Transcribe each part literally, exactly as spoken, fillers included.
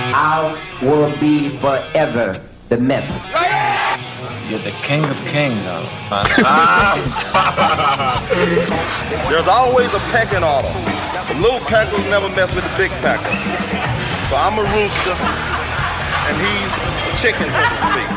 I will be forever the myth. You're the king of kings, There's always a pecking order. The little peckers never mess with the big pecker. So I'm a rooster, and he's a chicken, so to speak.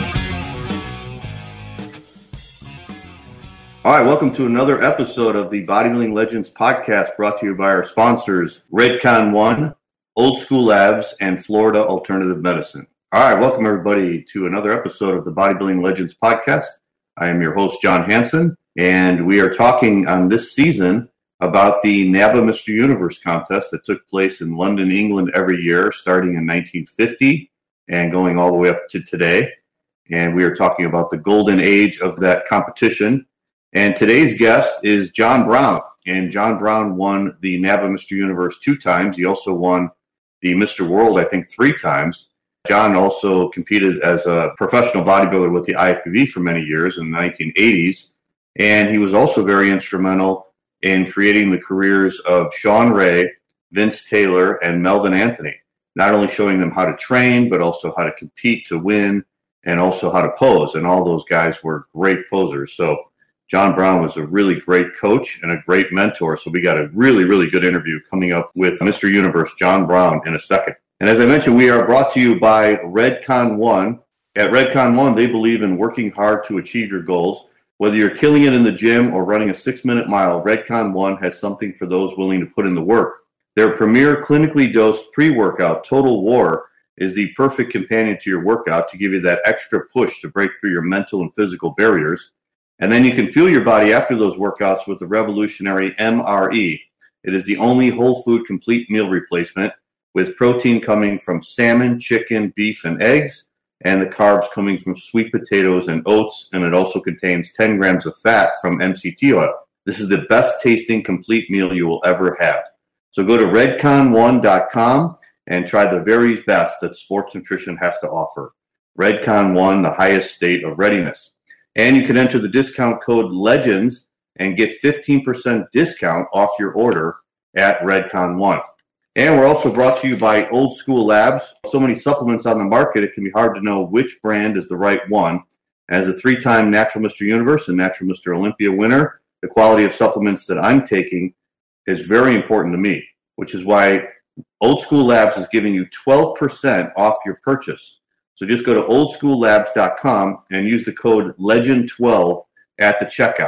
All right, welcome to another episode of the Bodybuilding Legends podcast, brought to you by our sponsors, Redcon One, Old School Labs, and Florida Alternative Medicine. All right, welcome everybody to another episode of the Bodybuilding Legends podcast. I am your host, John Hansen, and we are talking on this season about the NABBA Mister Universe contest that took place in London, England every year, starting in nineteen fifty and going all the way up to today. And we are talking about the golden age of that competition. And today's guest is John Brown, and John Brown won the NABBA Mister Universe two times. He also won the Mister World, I think, three times. John also competed as a professional bodybuilder with the I F B B for many years in the nineteen eighties, and he was also very instrumental in creating the careers of Shawn Ray, Vince Taylor, and Melvin Anthony, not only showing them how to train, but also how to compete to win, and also how to pose, and all those guys were great posers. So John Brown was a really great coach and a great mentor, so we got a really, really good interview coming up with Mister Universe, John Brown, in a second. And as I mentioned, we are brought to you by Redcon One. At Redcon One, they believe in working hard to achieve your goals. Whether you're killing it in the gym or running a six-minute mile, Redcon One has something for those willing to put in the work. Their premier clinically dosed pre-workout, Total War, is the perfect companion to your workout to give you that extra push to break through your mental and physical barriers. And then you can fuel your body after those workouts with the revolutionary M R E. It is the only whole food complete meal replacement, with protein coming from salmon, chicken, beef, and eggs, and the carbs coming from sweet potatoes and oats, and it also contains ten grams of fat from M C T oil. This is the best tasting complete meal you will ever have. So go to redcon one dot com and try the very best that sports nutrition has to offer. Redcon One, the highest state of readiness. And you can enter the discount code LEGENDS and get fifteen percent discount off your order at Redcon One. And we're also brought to you by Old School Labs. So many supplements on the market, it can be hard to know which brand is the right one. As a three-time Natural Mister Universe and Natural Mister Olympia winner, the quality of supplements that I'm taking is very important to me, which is why Old School Labs is giving you twelve percent off your purchase. So just go to old school labs dot com and use the code legend twelve at the checkout.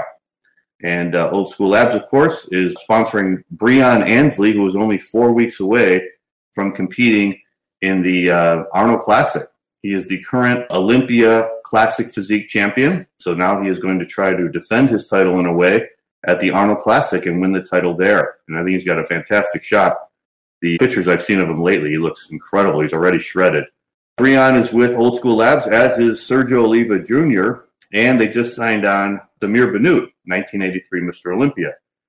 And uh, Old School Labs, of course, is sponsoring Breon Ansley, who is only four weeks away from competing in the uh, Arnold Classic. He is the current Olympia Classic Physique champion. So now he is going to try to defend his title in a way at the Arnold Classic and win the title there. And I think he's got a fantastic shot. The pictures I've seen of him lately, he looks incredible. He's already shredded. Breon is with Old School Labs, as is Sergio Oliva Junior, and they just signed on Samir Bannout, nineteen eighty-three Mister Olympia.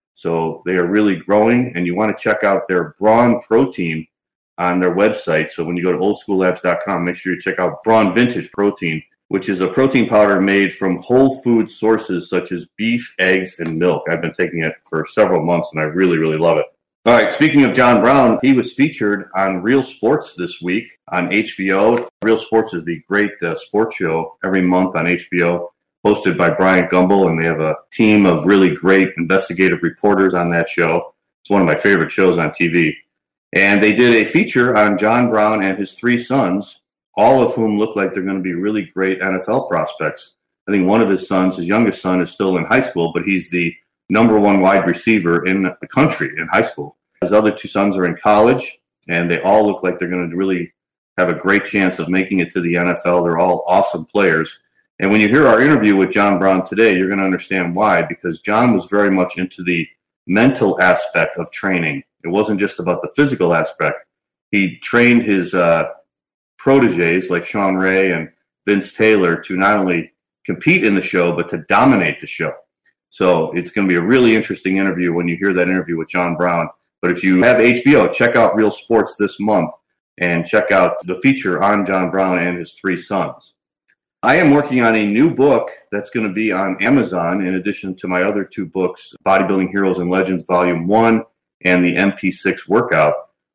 So they are really growing, and you want to check out their Brawn Protein on their website. So when you go to old school labs dot com, make sure you check out Brawn Vintage Protein, which is a protein powder made from whole food sources such as beef, eggs, and milk. I've been taking it for several months, and I really, really love it. All right, speaking of John Brown, he was featured on Real Sports this week on H B O. Real Sports is the great uh, sports show every month on H B O, hosted by Bryant Gumbel, and they have a team of really great investigative reporters on that show. It's one of my favorite shows on T V. And they did a feature on John Brown and his three sons, all of whom look like they're going to be really great N F L prospects. I think one of his sons, his youngest son, is still in high school, but he's the number one wide receiver in the country in high school. His other two sons are in college, and they all look like they're going to really have a great chance of making it to the N F L. They're all awesome players. And when you hear our interview with John Brown today, you're going to understand why, because John was very much into the mental aspect of training. It wasn't just about the physical aspect. He trained his uh, proteges like Shawn Ray and Vince Taylor to not only compete in the show, but to dominate the show. So it's going to be a really interesting interview when you hear that interview with John Brown. But if you have H B O, check out Real Sports this month and check out the feature on John Brown and his three sons. I am working on a new book that's going to be on Amazon, in addition to my other two books, Bodybuilding Heroes and Legends Volume one and the M P six Workout.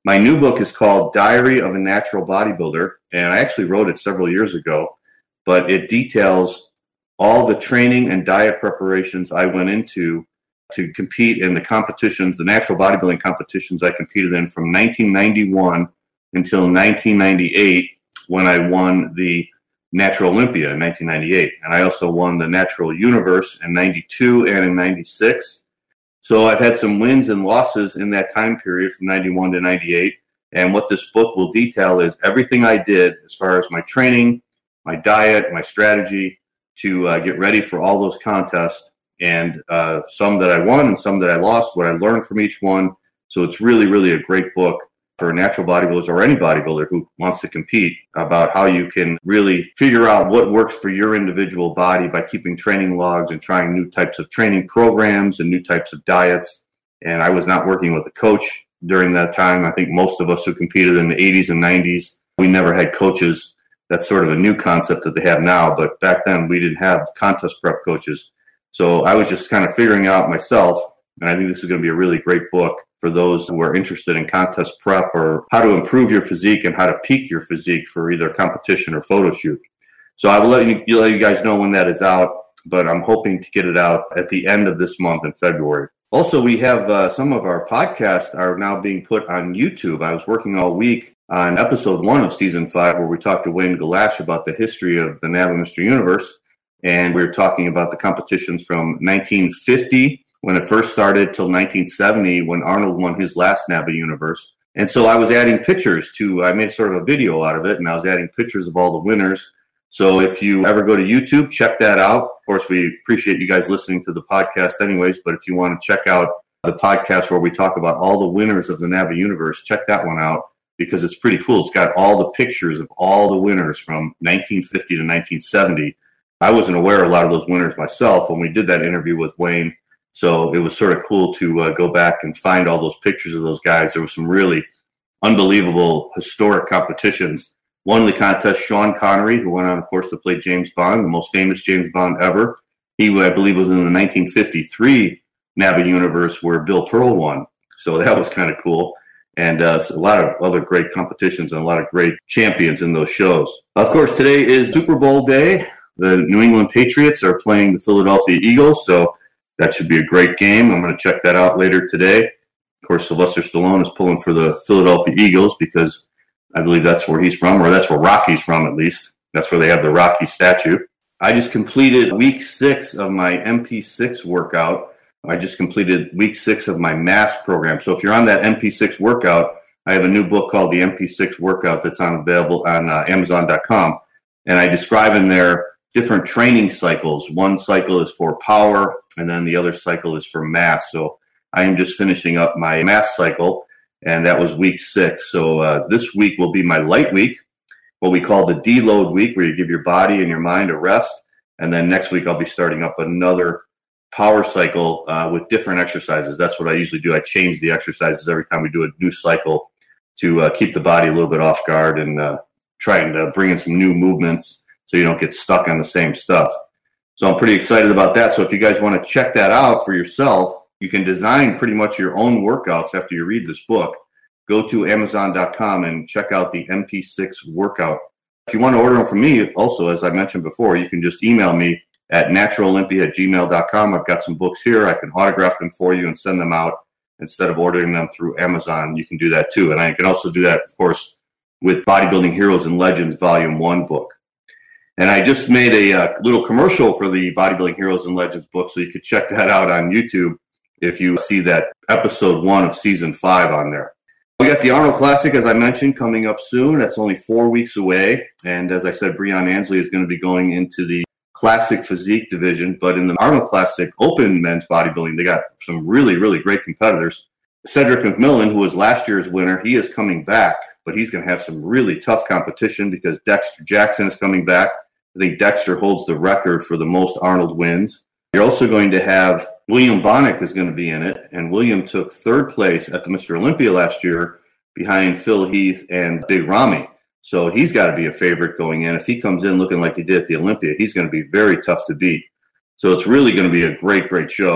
My new book is called Diary of a Natural Bodybuilder, and I actually wrote it several years ago, but it details all the training and diet preparations I went into to compete in the competitions, the natural bodybuilding competitions I competed in from nineteen ninety-one until nineteen ninety-eight, when I won the Natural Olympia in nineteen ninety-eight. And I also won the Natural Universe in ninety-two and in ninety-six. So I've had some wins and losses in that time period from ninety-one to ninety-eight. And what this book will detail is everything I did as far as my training, my diet, my strategy to uh, get ready for all those contests. And uh, some that I won and some that I lost, what I learned from each one. So it's really, really a great book for natural bodybuilders or any bodybuilder who wants to compete, about how you can really figure out what works for your individual body by keeping training logs and trying new types of training programs and new types of diets. And I was not working with a coach during that time. I think most of us who competed in the eighties and nineties, we never had coaches. That's sort of a new concept that they have now, but back then we didn't have contest prep coaches. So I was just kind of figuring out myself, and I think this is going to be a really great book for those who are interested in contest prep or how to improve your physique and how to peak your physique for either competition or photo shoot. So I will let you, let you guys know when that is out, but I'm hoping to get it out at the end of this month in February. Also, we have uh, some of our podcasts are now being put on YouTube. I was working all week on episode one of season five, where we talked to Wayne Galash about the history of the NABBA Mister Universe. And we were talking about the competitions from nineteen fifty, when it first started, till nineteen seventy, when Arnold won his last NABBA Universe. And so I was adding pictures to, I made sort of a video out of it, and I was adding pictures of all the winners. So if you ever go to YouTube, check that out. Of course, we appreciate you guys listening to the podcast anyways, but if you want to check out the podcast where we talk about all the winners of the NABBA Universe, check that one out, because it's pretty cool. It's got all the pictures of all the winners from nineteen fifty to nineteen seventy. I wasn't aware of a lot of those winners myself when we did that interview with Wayne. So it was sort of cool to uh, go back and find all those pictures of those guys. There were some really unbelievable historic competitions. Won the contest, Sean Connery, who went on, of course, to play James Bond, the most famous James Bond ever. He, I believe, was in the nineteen fifty-three NABBA Universe where Bill Pearl won. So that was kind of cool. And uh, so a lot of other great competitions and a lot of great champions in those shows. Of course, today is Super Bowl day. The New England Patriots are playing the Philadelphia Eagles, so that should be a great game. I'm going to check that out later today. Of course, Sylvester Stallone is pulling for the Philadelphia Eagles because I believe that's where he's from, or that's where Rocky's from at least. That's where they have the Rocky statue. I just completed week six of my M P six workout. I just completed week six of my mass program. So if you're on that M P six workout, I have a new book called the M P six Workout that's on available on uh, Amazon dot com. And I describe in there different training cycles. One cycle is for power, and then the other cycle is for mass. So I am just finishing up my mass cycle, and that was week six. So uh, this week will be my light week, what we call the deload week, where you give your body and your mind a rest. And then next week I'll be starting up another power cycle uh, with different exercises. That's what I usually do. I change the exercises every time we do a new cycle to uh, keep the body a little bit off guard and uh, try and uh, bring in some new movements so you don't get stuck on the same stuff. So I'm pretty excited about that. So if you guys want to check that out for yourself, you can design pretty much your own workouts after you read this book. Go to Amazon dot com and check out the M P six workout. If you want to order them from me, also, as I mentioned before, you can just email me at natural olympia at gmail dot com. I've got some books here. I can autograph them for you and send them out instead of ordering them through Amazon. You can do that too. And I can also do that, of course, with Bodybuilding Heroes and Legends Volume one book. And I just made a uh, little commercial for the Bodybuilding Heroes and Legends book, so you could check that out on YouTube if you see that episode one of season five on there. We got the Arnold Classic, as I mentioned, coming up soon. That's only four weeks away. And as I said, Breon Ansley is going to be going into the Classic Physique division. But in the Arnold Classic Open men's bodybuilding, they got some really, really great competitors. Cedric McMillan, who was last year's winner, he is coming back, but he's going to have some really tough competition because Dexter Jackson is coming back. I think Dexter holds the record for the most Arnold wins. You're also going to have William Bonnick is going to be in it, and William took third place at the Mister Olympia last year behind Phil Heath and Big Ramy. So he's got to be a favorite going in. If he comes in looking like he did at the Olympia, he's going to be very tough to beat. So it's really going to be a great, great show.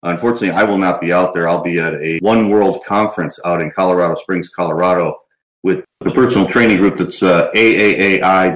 Unfortunately, I will not be out there. I'll be at a One World conference out in Colorado Springs, Colorado, with the personal training group that's uh, A A A I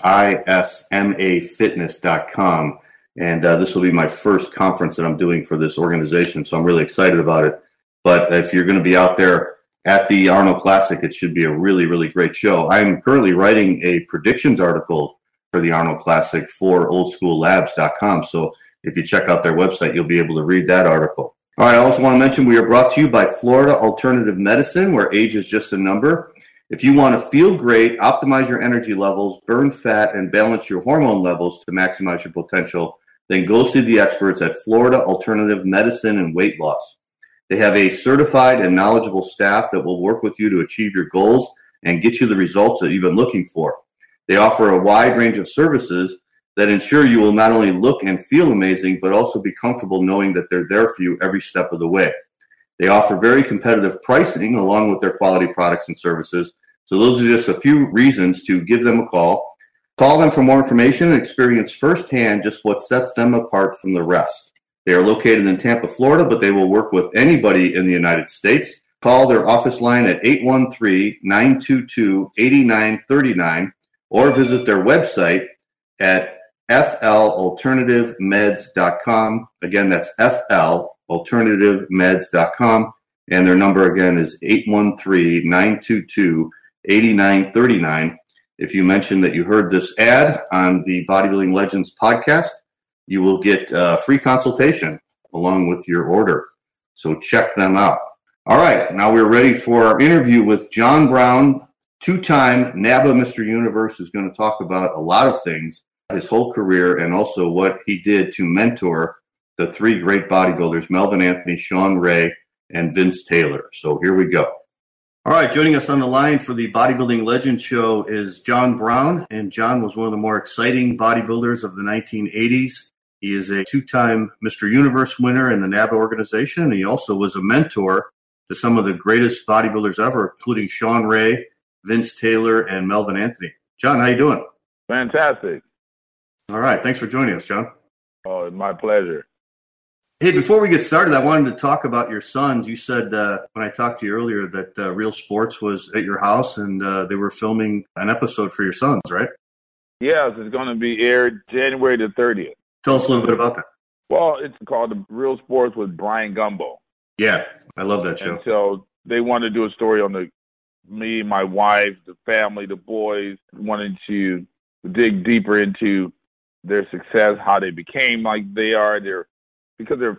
I S M A fitness dot com. And uh, this will be my first conference that I'm doing for this organization, so I'm really excited about it. But if you're going to be out there at the Arnold Classic, it should be a really, really great show. I'm currently writing a predictions article for the Arnold Classic for old school labs dot com. So if you check out their website, you'll be able to read that article. All right, I also want to mention we are brought to you by Florida Alternative Medicine, where age is just a number. If you want to feel great, optimize your energy levels, burn fat, and balance your hormone levels to maximize your potential, then go see the experts at Florida Alternative Medicine and Weight Loss. They have a certified and knowledgeable staff that will work with you to achieve your goals and get you the results that you've been looking for. They offer a wide range of services that ensure you will not only look and feel amazing, but also be comfortable knowing that they're there for you every step of the way. They offer very competitive pricing along with their quality products and services. So those are just a few reasons to give them a call. Call them for more information and experience firsthand just what sets them apart from the rest. They are located in Tampa, Florida, but they will work with anybody in the United States. Call their office line at eight one three, nine two two, eight nine three nine or visit their website at F L alternative meds dot com. Again, that's F L alternative meds dot com. And their number again is eight one three, nine two two, eight nine three nine. If you mention that you heard this ad on the Bodybuilding Legends podcast, you will get a free consultation along with your order. So check them out. All right, now we're ready for our interview with John Brown, two-time NABBA Mister Universe, who's going to talk about a lot of things, his whole career, and also what he did to mentor the three great bodybuilders, Melvin Anthony, Shawn Ray, and Vince Taylor. So here we go. All right, joining us on the line for the Bodybuilding Legends show is John Brown, and John was one of the more exciting bodybuilders of the nineteen eighties. He is a two-time Mister Universe winner in the NABBA organization, and he also was a mentor to some of the greatest bodybuilders ever, including Shawn Ray, Vince Taylor, and Melvin Anthony. John, how you doing? Fantastic. All right, thanks for joining us, John. Oh, it's my pleasure. Hey, before we get started, I wanted to talk about your sons. You said uh, when I talked to you earlier that uh, Real Sports was at your house and uh, they were filming an episode for your sons, right? Yes, it's going to be aired January the thirtieth. Tell us a little bit about that. Well, it's called The Real Sports with Brian Gumbo. Yeah, I love that show. And so they wanted to do a story on the me, my wife, the family, the boys, wanted to dig deeper into their success, how they became like they are. They're because they're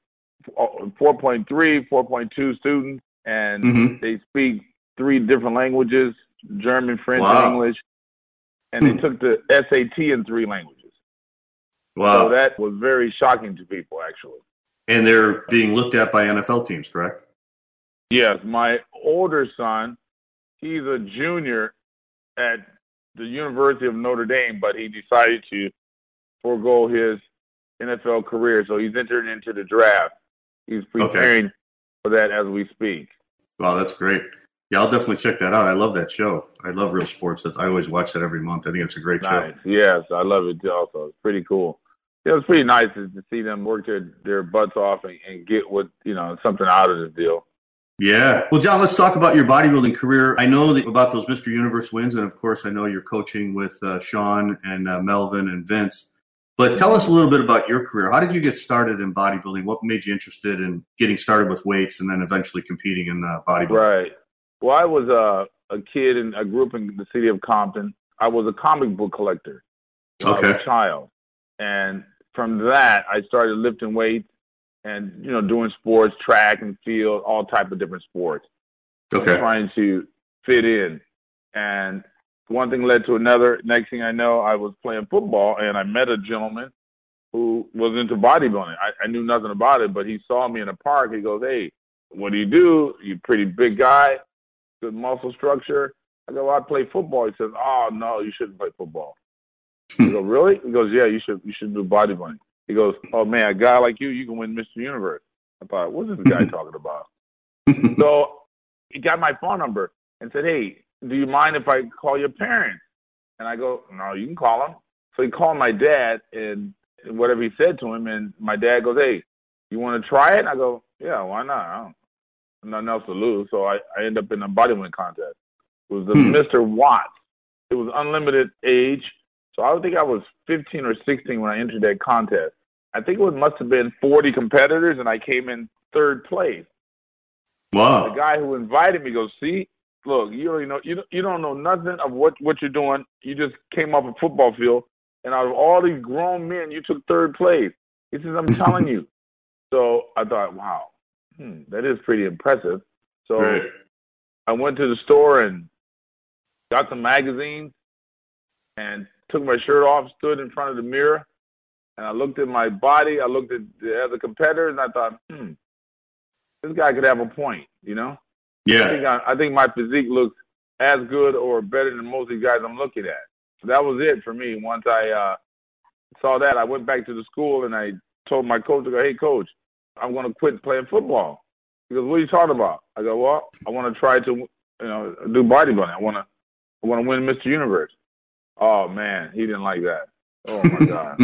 four point three, four point two students, and mm-hmm. they speak three different languages, German, French, wow. and English. And they took the S A T in three languages. Wow. So that was very shocking to people, actually. And they're being looked at by N F L teams, correct? Yes. My older son, he's a junior at the University of Notre Dame, but he decided to forego his N F L career, so he's entered into the draft. He's preparing okay. for that as we speak. Wow, that's great. Yeah, I'll definitely check that out. I love that show. I love Real Sports. I always watch that every month. I think it's a great nice. show. Yes, I love it also. It's pretty cool. Yeah, it's pretty nice to, to see them work their, their butts off and, and get what you know something out of this deal. Yeah. Well, John, let's talk about your bodybuilding career. I know that about those Mister Universe wins, and of course, I know you're coaching with uh, Shawn and uh, Melvin and Vince. But tell us a little bit about your career. How did you get started in bodybuilding? What made you interested in getting started with weights and then eventually competing in uh, bodybuilding? Right. Well, I was a, a kid, and I grew up in the city of Compton. I was a comic book collector when okay. I was a child. And from that, I started lifting weights and, you know, doing sports, track and field, all type of different sports. Okay. Trying to fit in. And one thing led to another. Next thing I know, I was playing football, and I met a gentleman who was into bodybuilding. I, I knew nothing about it, but he saw me in a park. He goes, "Hey, what do you do? You're a pretty big guy, good muscle structure." I go, "Well, I play football." He says, "Oh, no, you shouldn't play football." I go, "Really?" He goes, "Yeah, you should you should do bodybuilding." He goes, "Oh, man, a guy like you, you can win Mister Universe." I thought, what's this guy talking about? So he got my phone number and said, "Hey, do you mind if I call your parents?" And I go, "No, you can call them." So he called my dad and whatever he said to him, and my dad goes, "Hey, you want to try it? I go, yeah, why not? I don't, nothing else to lose. So I, I end up in a bodyweight contest. It was the Hmm. Mister Watts. It was unlimited age. So I would think I was fifteen or sixteen when I entered that contest. I think it must have been forty competitors, and I came in third place. Wow. The guy who invited me goes, see, look, you already know, you don't, you don't know nothing of what, what you're doing. You just came off a football field, and out of all these grown men, you took third place. He says, I'm telling you. So I thought, wow, hmm, that is pretty impressive. So Right. I went to the store and got some magazines and took my shirt off, stood in front of the mirror, and I looked at my body. I looked at the other competitors, and I thought, hmm, this guy could have a point, you know? I Yeah. think I, I think my physique looks as good or better than most of the guys I'm looking at. So that was it for me. Once I uh, saw that, I went back to the school and I told my coach, I go, hey, coach, I'm going to quit playing football. He goes, what are you talking about? I go, well, I want to try to, you know, do bodybuilding. I want to, I want to win Mister Universe. Oh man, he didn't like that. Oh my God.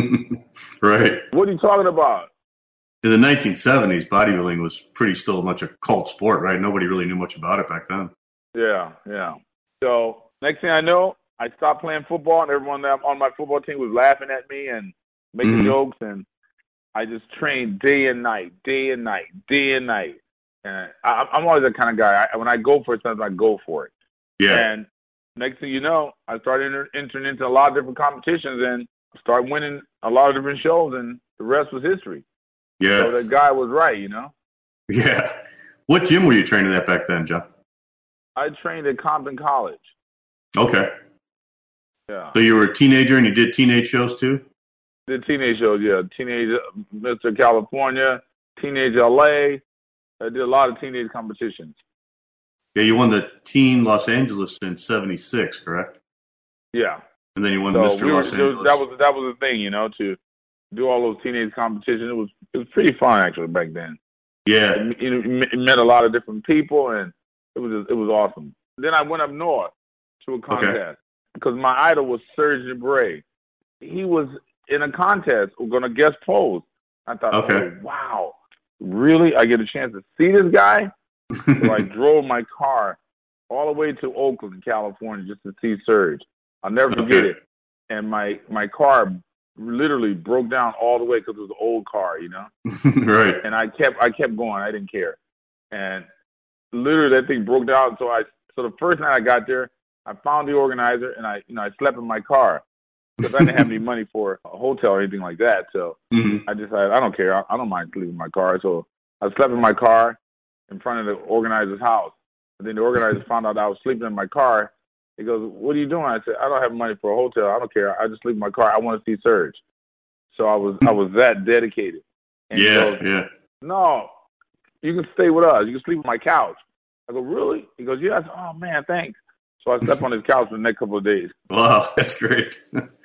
Right. What are you talking about? In the nineteen seventies, bodybuilding was pretty still much a cult sport, right? Nobody really knew much about it back then. Yeah, yeah. So next thing I know, I stopped playing football, and everyone that on my football team was laughing at me and making Mhm. jokes, and I just trained day and night, day and night, day and night. And I, I'm always that kind of guy. I, when I go for it, sometimes I go for it. Yeah. And next thing you know, I started enter, entering into a lot of different competitions and started winning a lot of different shows, and the rest was history. Yeah. So that guy was right, you know. Yeah. What gym were you training at back then, John? I trained at Compton College. Okay. Yeah. So you were a teenager and you did teenage shows too? The teenage shows, yeah. Teenage Mister California, Teenage L A. I did a lot of teenage competitions. Yeah, you won the Teen Los Angeles in seventy-six, correct? Yeah. And then you won So Mister we were, Los Angeles. that was that was the thing, you know, to do all those teenage competitions. It was it was pretty fun actually back then. Yeah. It, it, it met a lot of different people, and it was it was awesome. Then I went up north to a contest Okay. because my idol was Serge Bray. He was in a contest. We're going to guest pose. I thought, Okay. oh, wow, really? I get a chance to see this guy? So I drove my car all the way to Oakland, California, just to see Serge. I'll never forget Okay. it. And my my car literally broke down all the way because it was an old car, you know. Right. And I kept I kept going. I didn't care. And literally that thing broke down. So I so the first night I got there, I found the organizer and I you know I slept in my car because I didn't have any money for a hotel or anything like that. So Mhm. I decided I don't care. I, I don't mind sleeping in my car. So I slept in my car in front of the organizer's house. And then the organizer found out I was sleeping in my car. He goes, "What are you doing?" I said, "I don't have money for a hotel. I don't care. I just sleep in my car. I want to see Serge." So I was I was that dedicated. And he Yeah, goes, yeah. "No, you can stay with us. You can sleep on my couch." I go, "Really?" He goes, "Yeah." I said, "Oh man, thanks." So I slept on his couch for the next couple of days. Wow, that's great.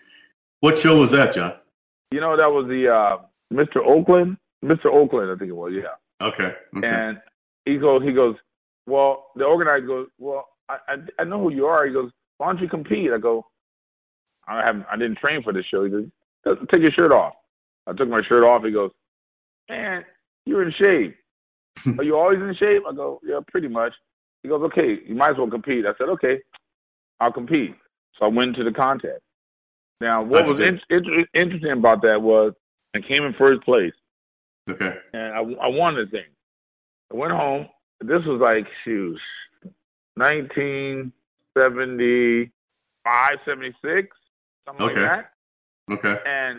What show was that, John? You know, that was the uh, Mister Oakland, Mister Oakland, I think it was. Yeah. Okay. Okay. And he goes, he goes, well, the organizer goes, well, I, I, I know who you are. He goes, why don't you compete? I go, I haven't, I didn't train for this show. He goes, take your shirt off. I took my shirt off. He goes, man, you're in shape. Are you always in shape? I go, yeah, pretty much. He goes, okay, you might as well compete. I said, okay, I'll compete. So I went to the contest. Now, what was in, in, interesting about that was I came in first place. Okay. And I, I won the thing. I went home. This was like, shoot, nineteen seventy-five, seventy-six, something Okay. like that. Okay. And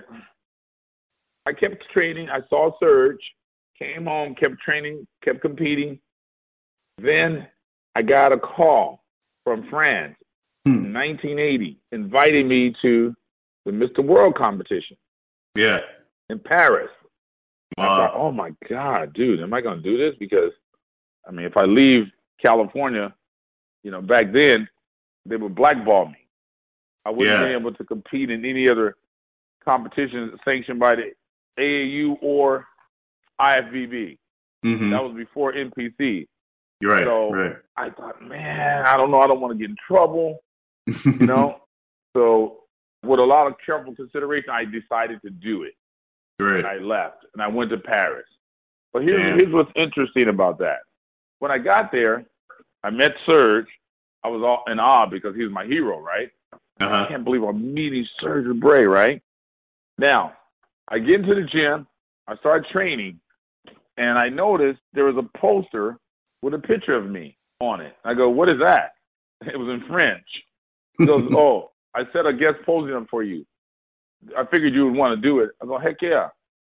I kept training. I saw Serge, came home, kept training, kept competing. Then I got a call from France Hmm. in nineteen eighty inviting me to the Mister World competition Yeah. in Paris. I thought, Wow. oh my God, dude, am I going to do this? Because, I mean, if I leave California, you know, back then, they would blackball me. I wouldn't Yeah. be able to compete in any other competition sanctioned by the A A U or I F B B. Mhm. That was before N P C. You're right. So right. I thought, man, I don't know. I don't want to get in trouble, you know? So with a lot of careful consideration, I decided to do it. Great. I left, and I went to Paris. But here's, here's what's interesting about that. When I got there, I met Serge. I was all in awe because he was my hero, right? Uh-huh. I can't believe I'm meeting Serge Bray, right? Now, I get into the gym. I start training, and I noticed there was a poster with a picture of me on it. I go, what is that? It was in French. He goes, oh, I said a guest posing up for you. I figured you would want to do it. I go, heck yeah.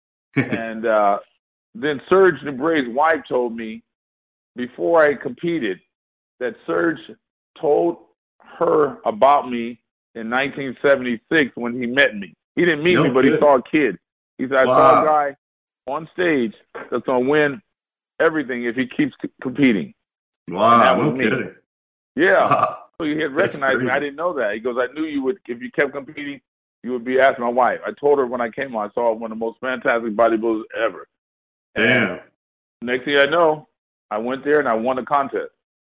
and uh, then Serge Bray's wife told me before I competed that Serge told her about me in nineteen seventy-six when he met me. He didn't meet no me, but kid. He saw a kid. He said, I wow. saw a guy on stage that's going to win everything if he keeps c- competing. Wow, that was no me. Kidding. Yeah. Wow. So he had recognized me. I didn't know that. He goes, I knew you would, if you kept competing, you would be asking my wife. I told her when I came on, I saw one of the most fantastic bodybuilders ever. Damn. And next thing I know, I went there and I won the contest.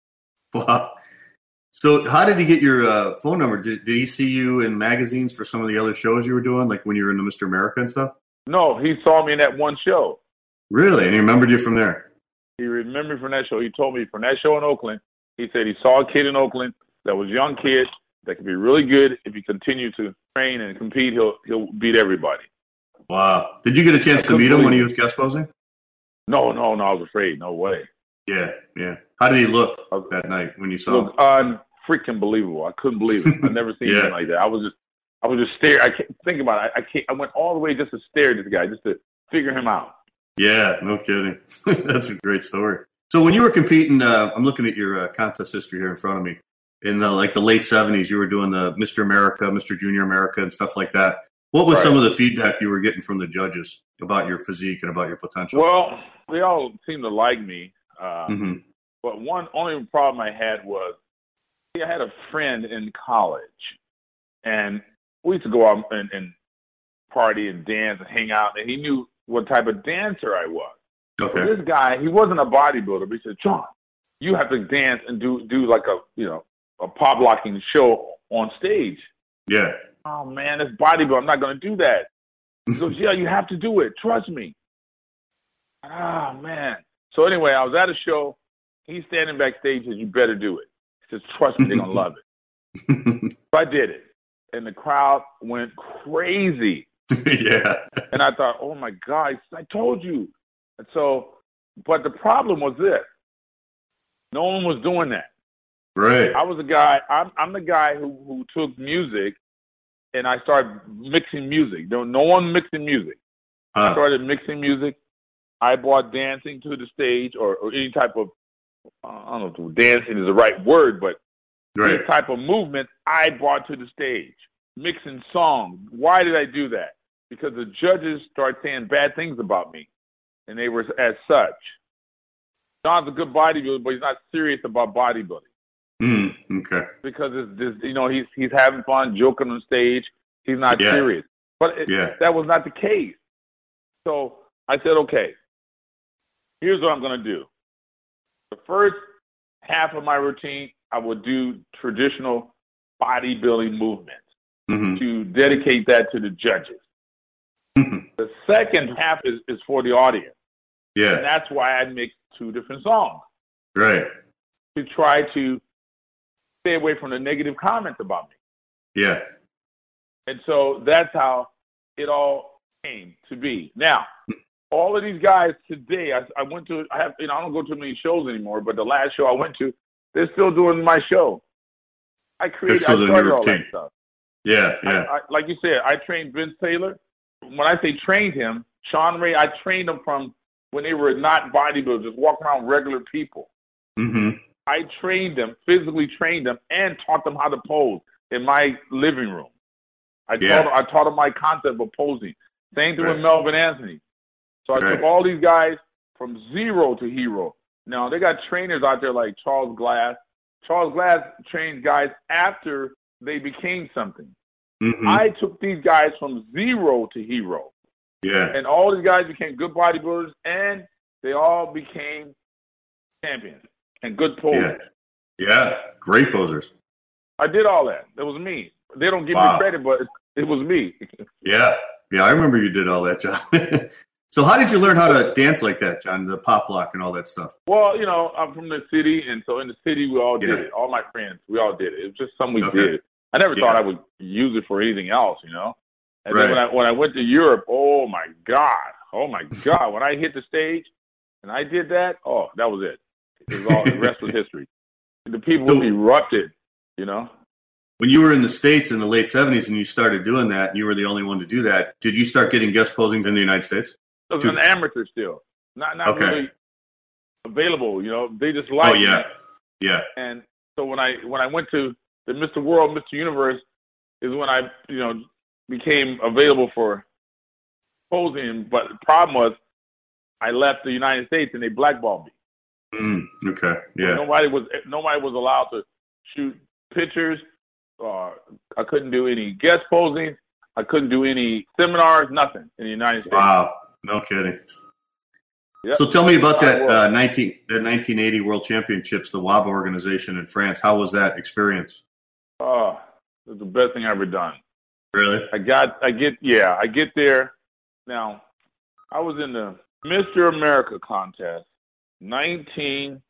Wow. So how did he get your uh, phone number? Did, did he see you in magazines for some of the other shows you were doing, like when you were in the Mister America and stuff? No, he saw me in that one show. Really? And he remembered you from there? He remembered from that show. He told me from that show in Oakland, he said he saw a kid in Oakland that was a young kid that could be really good. If he continued to train and compete, he'll he'll beat everybody. Wow. Did you get a chance to meet him when he was guest posing? No, no, no. I was afraid. No way. Yeah, yeah. How did he look that night when you saw look, him? Unfreaking believable. I couldn't believe it. I've never seen yeah. anything like that. I was just, I was just staring. I can't think about it. I, I can't. I went all the way just to stare at this guy, just to figure him out. Yeah, no kidding. That's a great story. So when you were competing, uh, I'm looking at your uh, contest history here in front of me. In the, like the late seventies, you were doing the Mister America, Mister Junior America, and stuff like that. What was right. some of the feedback you were getting from the judges about your physique and about your potential? Well, they all seemed to like me. Uh, mm-hmm. But one only problem I had was I had a friend in college, and we used to go out and, and party and dance and hang out, and he knew what type of dancer I was. Okay. So this guy, he wasn't a bodybuilder, but he said, John, you have to dance and do do like a, you know, a pop locking show on stage. Yeah. Oh, man, that's bodybuilding. I'm not going to do that. He goes, yeah, you have to do it. Trust me. Oh, man. So anyway, I was at a show. He's standing backstage and says, you better do it. He says, trust me, they're going to love it. So I did it. And the crowd went crazy. Yeah. And I thought, oh, my God, I told you. And so, but the problem was this. No one was doing that. Right. I was a guy, I'm, I'm the guy who, who took music and I started mixing music. No, no one mixing music. Huh. I started mixing music. I brought dancing to the stage or, or any type of, I don't know if dancing is the right word, but right. any type of movement I brought to the stage. Mixing songs. Why did I do that? Because the judges started saying bad things about me, and they were as such. John's a good bodybuilder, but he's not serious about bodybuilding. Mm, okay. Because it's this, you know, he's he's having fun, joking on stage. He's not yeah. serious. But it, yeah. that was not the case. So I said, okay, here's what I'm going to do. The first half of my routine, I would do traditional bodybuilding movements mm-hmm. to dedicate that to the judges. Mm-hmm. The second half is, is for the audience. Yeah. And that's why I mixed two different songs. Right. To try to stay away from the negative comments about me. Yeah. And so that's how it all came to be. Now, all of these guys today, I, I went to, I have, you know, I don't go to many shows anymore, but the last show I went to, they're still doing my show. I created, I started all that stuff. Yeah, yeah. I, I, like you said, I trained Vince Taylor. When I say trained him, Sean Ray, I trained them from when they were not bodybuilders, just walking around regular people. Mm-hmm. I trained them, physically trained them, and taught them how to pose in my living room. I, yeah. taught, I taught them my concept of posing. Same thing right. with Melvin Anthony. So I right. took all these guys from zero to hero. Now, they got trainers out there like Charles Glass. Charles Glass trained guys after they became something. Mm-hmm. I took these guys from zero to hero. Yeah. And all these guys became good bodybuilders, and they all became champions and good posers. Yeah. yeah, great posers. I did all that. That was me. They don't give wow. me credit, but it, it was me. yeah, yeah, I remember you did all that, John. So how did you learn how to dance like that, John? The pop lock and all that stuff. Well, you know, I'm from the city, and so in the city we all did Yeah. it. All my friends, we all did it. It was just something we Okay. did. I never Yeah. thought I would use it for anything else, you know. And Right. then when I when I went to Europe, oh my God, oh my God, when I hit the stage and I did that, oh, that was it. It was all the rest was history. The people So- erupted, you know. When you were in the States in the late seventies and you started doing that, and you were the only one to do that, did you start getting guest posing in the United States? It was Two- an amateur still, not not Okay. really available. You know, they just liked Oh, yeah. me. Yeah. And so when I when I went to the Mister World, Mister Universe, is when I you know became available for posing. But the problem was, I left the United States and they blackballed me. Mm, okay. Yeah. Nobody was nobody was allowed to shoot pictures. Uh, I couldn't do any guest posing. I couldn't do any seminars. Nothing in the United States. Wow. No kidding. Yep. So tell me about that I was. uh, nineteen that nineteen eighty World Championships, the W A B organization in France. How was that experience? Oh, it was the best thing I ever done. Really? I got, I get, yeah, I get there. Now, I was in the Mister America contest, nineteen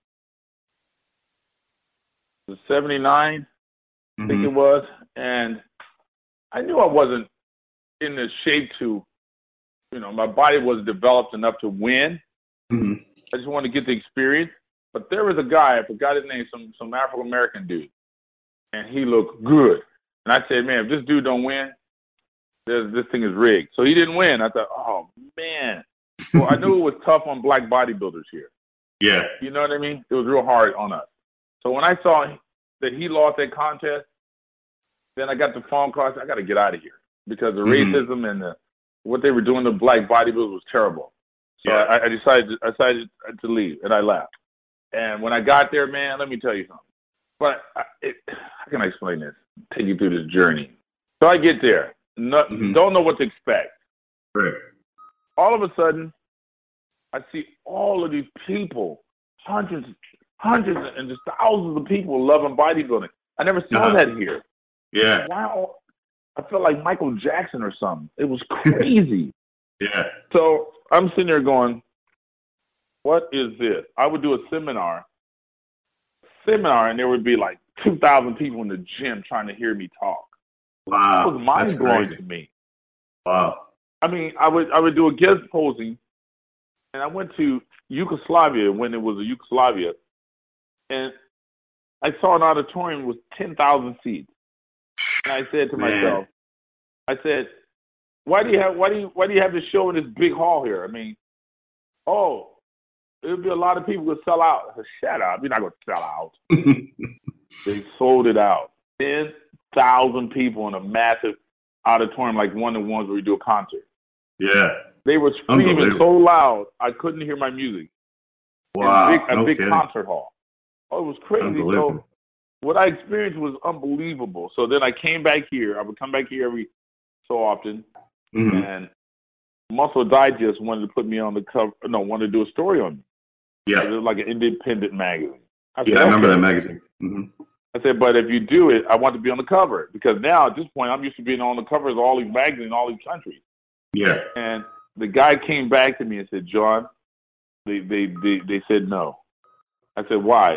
seventy-nine, I think Mhm. it was, and I knew I wasn't in the shape to, you know, my body was developed enough to win. Mhm. I just wanted to get the experience. But there was a guy, I forgot his name, some some African American dude, and he looked good. And I said, man, if this dude don't win, this this thing is rigged. So he didn't win. I thought, oh man. Well, I knew it was tough on black bodybuilders here. Yeah. You know what I mean? It was real hard on us. So when I saw that he lost that contest, then I got the phone call. I said, I got to get out of here because the Mhm. racism and the, what they were doing to black bodybuilders was terrible. So Yeah. I, I decided to, I decided to leave, and I left. And when I got there, man, let me tell you something. But I, it, how can I explain this? Take you through this journey. So I get there, no, Mhm. don't know what to expect. Right. All of a sudden, I see all of these people, hundreds, hundreds, and just thousands of people loving bodybuilding. I never saw Uh-huh. that here. Yeah. Wow, I felt like Michael Jackson or something. It was crazy. Yeah. So I'm sitting there going, what is this? I would do a seminar, seminar, and there would be like two thousand people in the gym trying to hear me talk. Wow. It was mind That's blowing crazy. to me. Wow. I mean, I would I would do a guest posing, and I went to Yugoslavia when it was a Yugoslavia, and I saw an auditorium with ten thousand seats, and I said to Man. myself, I said, why do you have why do you why do you have this show in this big hall here? I mean, oh, there'll be a lot of people who sell out. I said, shut up, you're not going to sell out. They sold it out. ten thousand people in a massive auditorium, like one of the ones where we do a concert. Yeah. They were screaming Unbelievable. so loud, I couldn't hear my music. Wow. In a big, a no big kidding. concert hall. Oh, it was crazy. Unbelievable. So what I experienced was unbelievable. So then I came back here. I would come back here every so often, Mhm. and Muscle Digest wanted to put me on the cover. No, wanted to do a story on me. It Yeah. was like an independent magazine. I Yeah. said, I remember okay. that magazine. hmm I said, but if you do it, I want to be on the cover because now at this point I'm used to being on the covers of all these magazines in all these countries. Yeah. And the guy came back to me and said, John, they they they, they said no. I said, why?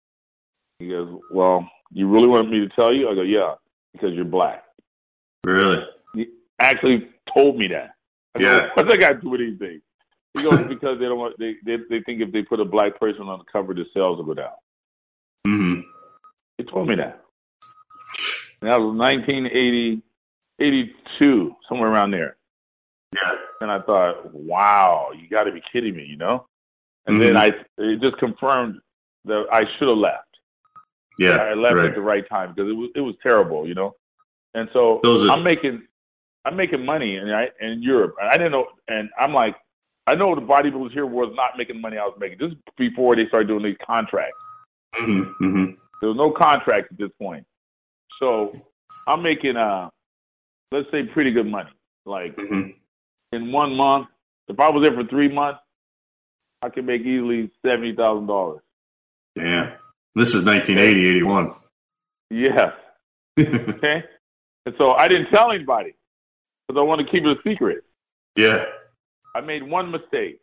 He goes, well, you really want me to tell you? I go, yeah, because you're black. Really? He actually told me that. I go, Yeah. what's that got to do with anything? He goes, because they don't want they, they they think if they put a black person on the cover, the sales will go down. hmm He told me that. And that was nineteen eighty, eighty-two, somewhere around there. Yeah. And I thought, wow, you got to be kidding me, you know? And Mhm. then I it just confirmed that I should have left. Yeah. I left right. at the right time because it was it was terrible, you know. And so Those are- I'm making I'm making money in I, in Europe. I didn't know, and I'm like, I know the bodybuilders here was not making the money I was making. This is before they started doing these contracts. hmm hmm There was no contract at this point. So I'm making, uh, let's say, pretty good money. Like hmm in one month, if I was there for three months, I could make easily seventy thousand dollars. Damn. This is nineteen eighty, eighty-one. Yes. Okay. And so I didn't tell anybody because I wanted to keep it a secret. Yeah. I made one mistake.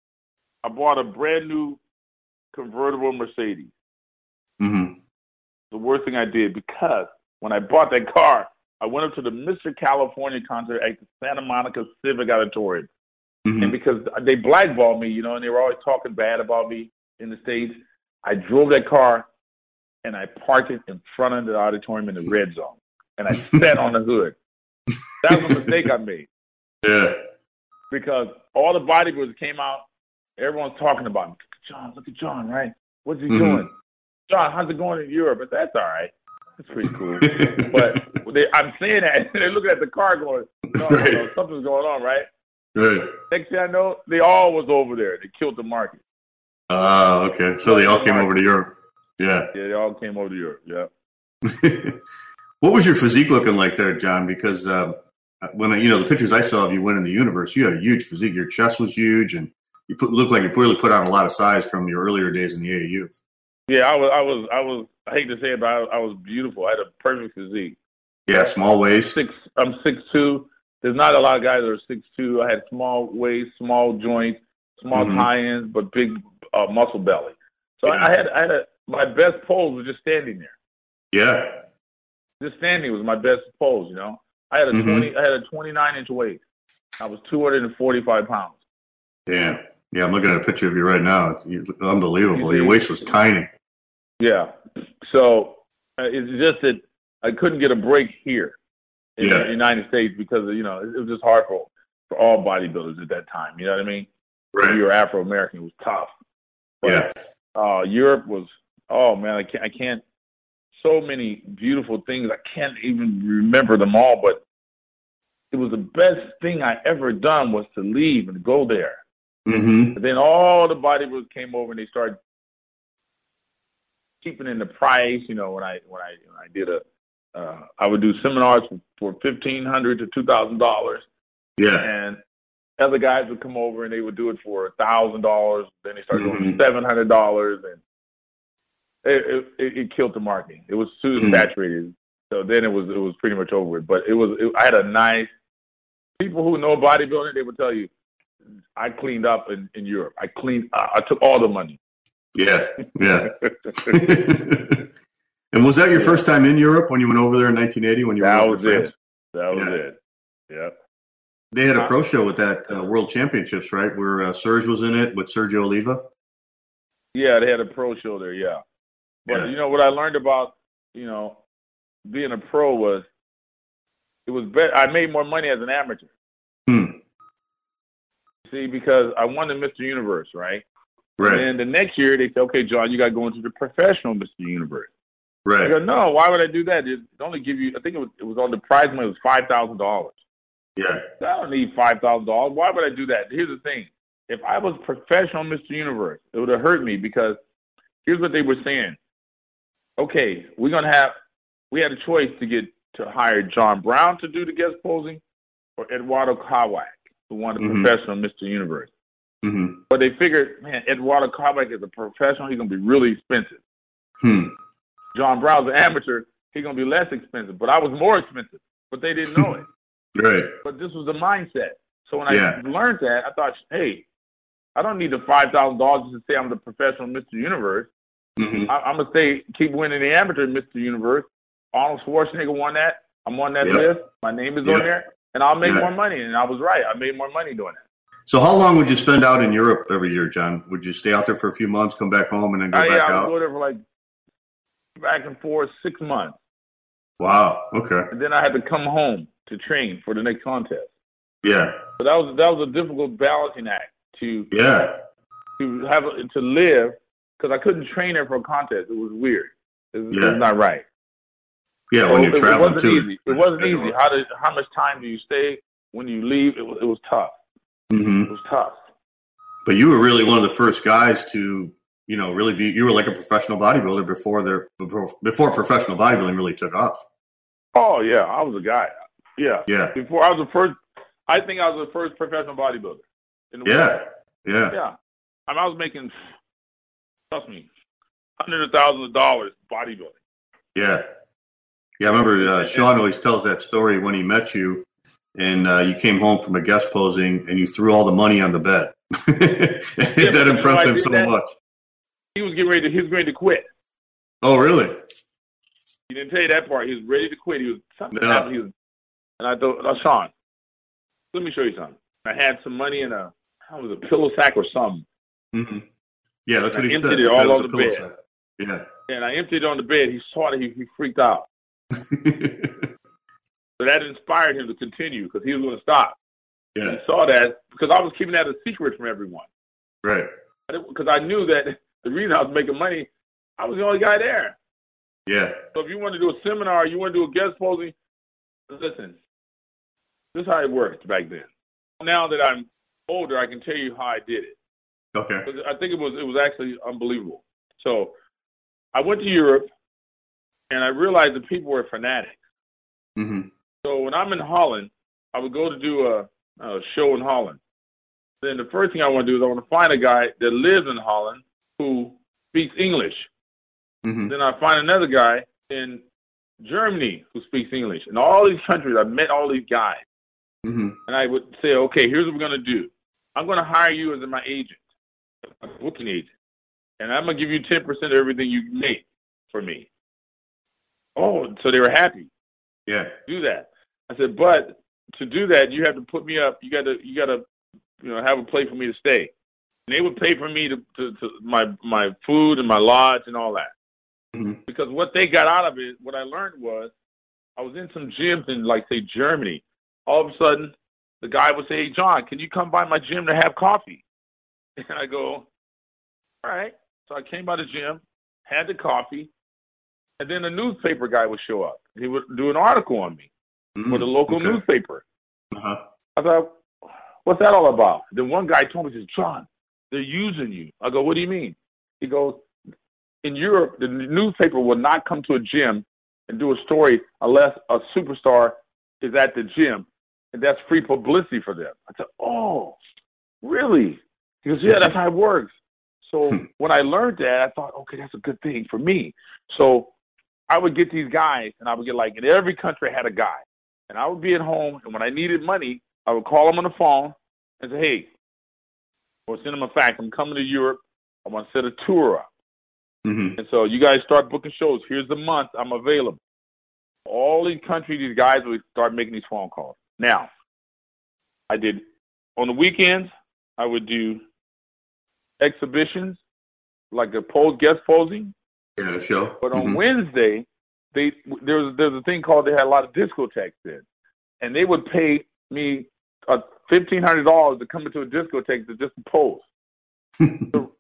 I bought a brand new convertible Mercedes. Mm-hmm. The worst thing I did, because when I bought that car, I went up to the Mister California concert at the Santa Monica Civic Auditorium. Mm-hmm. And because they blackballed me, you know, and they were always talking bad about me in the States, I drove that car and I parked it in front of the auditorium in the red zone. And I sat on the hood. That was a mistake I made. Yeah. Because all the bodybuilders came out, everyone's talking about me. John, look at John, right? What's he mm-hmm. doing? John, how's it going in Europe? But that's all right. That's pretty cool. But they, I'm saying that, and they're looking at the car going, no, right. no, no, something's going on, right? Right. Next thing I know, they all was over there. They killed the market. Oh, uh, okay. So they all came over to Europe. Yeah. Yeah, they all came over to Europe. Yeah. What was your physique looking like there, John? Because uh, when I, you know the pictures I saw of you winning the universe, you had a huge physique. Your chest was huge, and you put, looked like you really put on a lot of size from your earlier days in the A A U. Yeah, I was. I was. I was. I hate to say it, but I, I was beautiful. I had a perfect physique. Yeah, small waist. Six. I'm six two. There's not a lot of guys that are six two. I had small waist, small joints, small mm-hmm. tie-ins, but big uh, muscle belly. So yeah. I had. I had a. My best pose was just standing there. Yeah. Just standing was my best pose. You know, I had a mm-hmm. twenty. I had a twenty-nine inch waist. I was two hundred forty-five pounds. Damn. Yeah, I'm looking at a picture of you right now. It's unbelievable. Your waist was tiny. Yeah. So uh, it's just that I couldn't get a break here in yeah. the United States because, you know, it was just hard for, for all bodybuilders at that time. You know what I mean? Right. When you were Afro-American, it was tough. But, yeah. Uh, Europe was, oh, man, I can't, I can't, so many beautiful things. I can't even remember them all, but it was the best thing I ever done was to leave and go there. Mm-hmm. But then all the bodybuilders came over and they started keeping in the price. You know, when I when I when I did a, uh, I would do seminars for, for fifteen hundred to two thousand dollars. Yeah, and other guys would come over and they would do it for a thousand dollars. Then they started mm-hmm. doing seven hundred dollars, and it, it it killed the market. It was too mm-hmm. saturated. So then it was it was pretty much over with. But it was it, I had a nice people who know bodybuilding. They would tell you. I cleaned up in, in Europe. I cleaned. Uh, I took all the money. Yeah, yeah. And was that your yeah. first time in Europe when you went over there in nineteen eighty? When you that went over was France? it. That was yeah. it. Yeah. They had a pro show with that uh, World Championships, right? Where uh, Serge was in it with Sergio Oliva. Yeah, they had a pro show there. Yeah, but yeah. you know what I learned about you know being a pro was it was better. I made more money as an amateur. Hmm. See, because I won the Mister Universe, right? Right. And then the next year they said, okay, John, you got to go into the professional Mister Universe. Right. I go, no, why would I do that? It only give you, I think it was, it was on the prize money, it was five thousand dollars. Yeah. I don't need five thousand dollars. Why would I do that? Here's the thing. If I was professional Mister Universe, it would have hurt me because here's what they were saying. Okay, we're going to have, we had a choice to get, to hire John Brown to do the guest posing or Eduardo Kawak. Who won the mm-hmm. professional Mister Universe. Mm-hmm. But they figured, man, Eduardo Kawak is a professional. He's going to be really expensive. Hmm. John Brown's an amateur. He's going to be less expensive. But I was more expensive. But they didn't know it. Right. But this was the mindset. So when yeah. I learned that, I thought, hey, I don't need the five thousand dollars to say I'm the professional Mister Universe. Mm-hmm. I, I'm going to stay, keep winning the amateur Mister Universe. Arnold Schwarzenegger won that. I'm on that yep. list. My name is yep. on there. And I'll make yeah. more money. And I was right. I made more money doing that. So how long would you spend out in Europe every year, John? Would you stay out there for a few months, come back home, and then go uh, back yeah, out? I would go there for like back and forth six months. Wow. Okay. And then I had to come home to train for the next contest. Yeah. So that was that was a difficult balancing act to yeah to have to live because I couldn't train there for a contest. It was weird. It was, yeah. it was not right. Yeah, so when you're it, traveling it wasn't too. Easy. It wasn't easy. How did how much time do you stay when you leave? It was it was tough. Mm-hmm. It was tough. But you were really one of the first guys to, you know, really be. You were like a professional bodybuilder before their before professional bodybuilding really took off. Oh yeah, I was a guy. Yeah. Yeah. Before I was the first, I think I was the first professional bodybuilder. In the yeah. world. Yeah. Yeah. I mean, I was making, trust me, hundreds of thousands of dollars bodybuilding. Yeah. Yeah, I remember uh, Sean always tells that story when he met you. and uh, you came home from a guest posing, and you threw all the money on the bed. That impressed him so that, much. He was getting ready to, he was ready to quit. Oh, really? He didn't tell you that part. He was ready to quit. He was something Yeah. happened. He was, and I thought, oh, Sean, let me show you something. I had some money in a, I was a pillow sack or something. Mm-hmm. Yeah, that's And what I he said. emptied He it said all was on a the pillow bed. sack. Yeah. And I emptied it on the bed. He saw it. He, he freaked out. So that inspired him to continue because he was going to stop. Yeah. He saw that because I was keeping that a secret from everyone. Right. Because I knew that the reason I was making money, I was the only guy there. Yeah. So if you want to do a seminar, you want to do a guest posing, listen, this is how it worked back then. Now that I'm older, I can tell you how I did it. Okay. I think it was it was actually unbelievable. So I went to Europe, and I realized that people were fanatics. Mm-hmm. So when I'm in Holland, I would go to do a, a show in Holland. Then the first thing I want to do is I want to find a guy that lives in Holland who speaks English. Mm-hmm. Then I find another guy in Germany who speaks English. In all these countries, I met all these guys. Mm-hmm. And I would say, okay, here's what we're going to do. I'm going to hire you as my agent, a booking agent. And I'm going to give you ten percent of everything you make for me. Oh, so they were happy. Yeah. Do that. I said, but to do that, you have to put me up. You got to, you got to, you know, have a place for me to stay. And they would pay for me to, to, to my, my food and my lodge and all that. Mm-hmm. Because what they got out of it, what I learned was, I was in some gyms in, like, say, Germany. All of a sudden, the guy would say, hey, John, can you come by my gym to have coffee? And I go, all right. So I came by the gym, had the coffee, and then a newspaper guy would show up. He would do an article on me Mm-hmm. for the local Okay. newspaper. Uh-huh. I thought, what's that all about? Then one guy told me, he said, John, they're using you. I go, what do you mean? He goes, in Europe, the newspaper will not come to a gym and do a story unless a superstar is at the gym, and that's free publicity for them. I said, oh, really? He goes, yeah, that's how it works. So when I learned that, I thought, okay, that's a good thing for me. So I would get these guys, and I would get like, in every country I had a guy. And I would be at home, and when I needed money, I would call them on the phone and say, hey, or send them a fax. I'm coming to Europe. I want to set a tour up. Mm-hmm. And so you guys start booking shows. Here's the month I'm available. All these countries, these guys would start making these phone calls. Now, I did, on the weekends, I would do exhibitions, like a pose, guest posing. Yeah, the show. But on Mm-hmm. Wednesday, they there was there's a thing called, they had a lot of discotheques in, and they would pay me uh, fifteen hundred dollars to come into a discotheque to just pose. So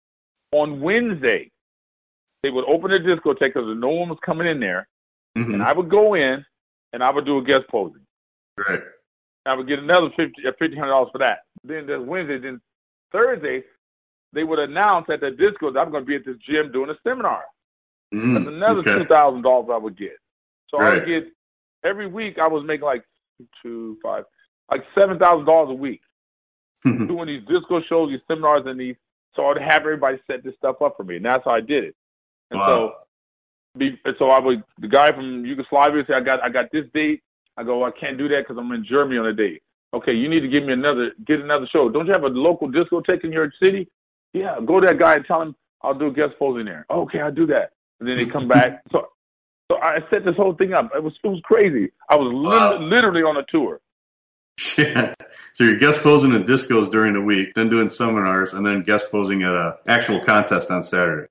on Wednesday, they would open a discotheque because no one was coming in there, Mm-hmm. and I would go in and I would do a guest posing. Right. I would get another fifty fifteen hundred dollars for that. Then there's Wednesday, then Thursday, they would announce at the disco that I'm going to be at this gym doing a seminar. Mm-hmm. That's another Okay. two thousand dollars I would get. So I Right. would get every week. I was making like two, five, like seven thousand dollars a week Mm-hmm. doing these disco shows, these seminars, and these. So I'd have everybody set this stuff up for me, and that's how I did it. And Wow. so, be, and so I would. The guy from Yugoslavia would say, "I got, I got this date." I go, "I can't do that because I'm in Germany on a date." Okay, you need to give me another, get another show. Don't you have a local discotheque in your city? Yeah, go to that guy and tell him I'll do a guest posing there. Okay, I'll do that. And then they come back. So, so I set this whole thing up. It was, it was crazy. I was Wow. li- literally on a tour. Yeah. So you're guest posing at discos during the week, then doing seminars, and then guest posing at an actual contest on Saturday.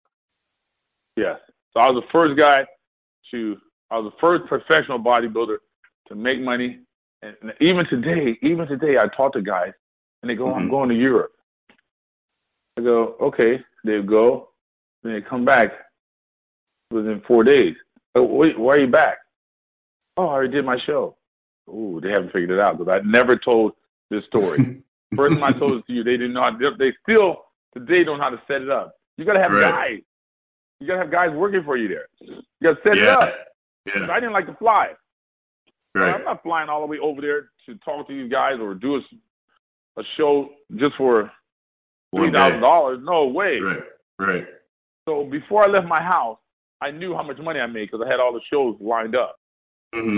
Yes. So I was the first guy to, I was the first professional bodybuilder to make money. And even today, even today, I talk to guys, and they go, I'm Mhm. going to Europe. I go, okay. They go, then they come back within four days. Oh, wait, why are you back? Oh, I already did my show. Ooh, they haven't figured it out because I never told this story. First time I told it to you, they didn't know how to, they still today don't know how to set it up. You got to have Right. guys. You got to have guys working for you there. You got to set it Yeah. up. 'Cause Yeah. I didn't like to fly. Right. I'm not flying all the way over there to talk to these guys or do a, a show just for three One thousand day. dollars. No way. Right. Right. So before I left my house, I knew how much money I made because I had all the shows lined up. Mm-hmm.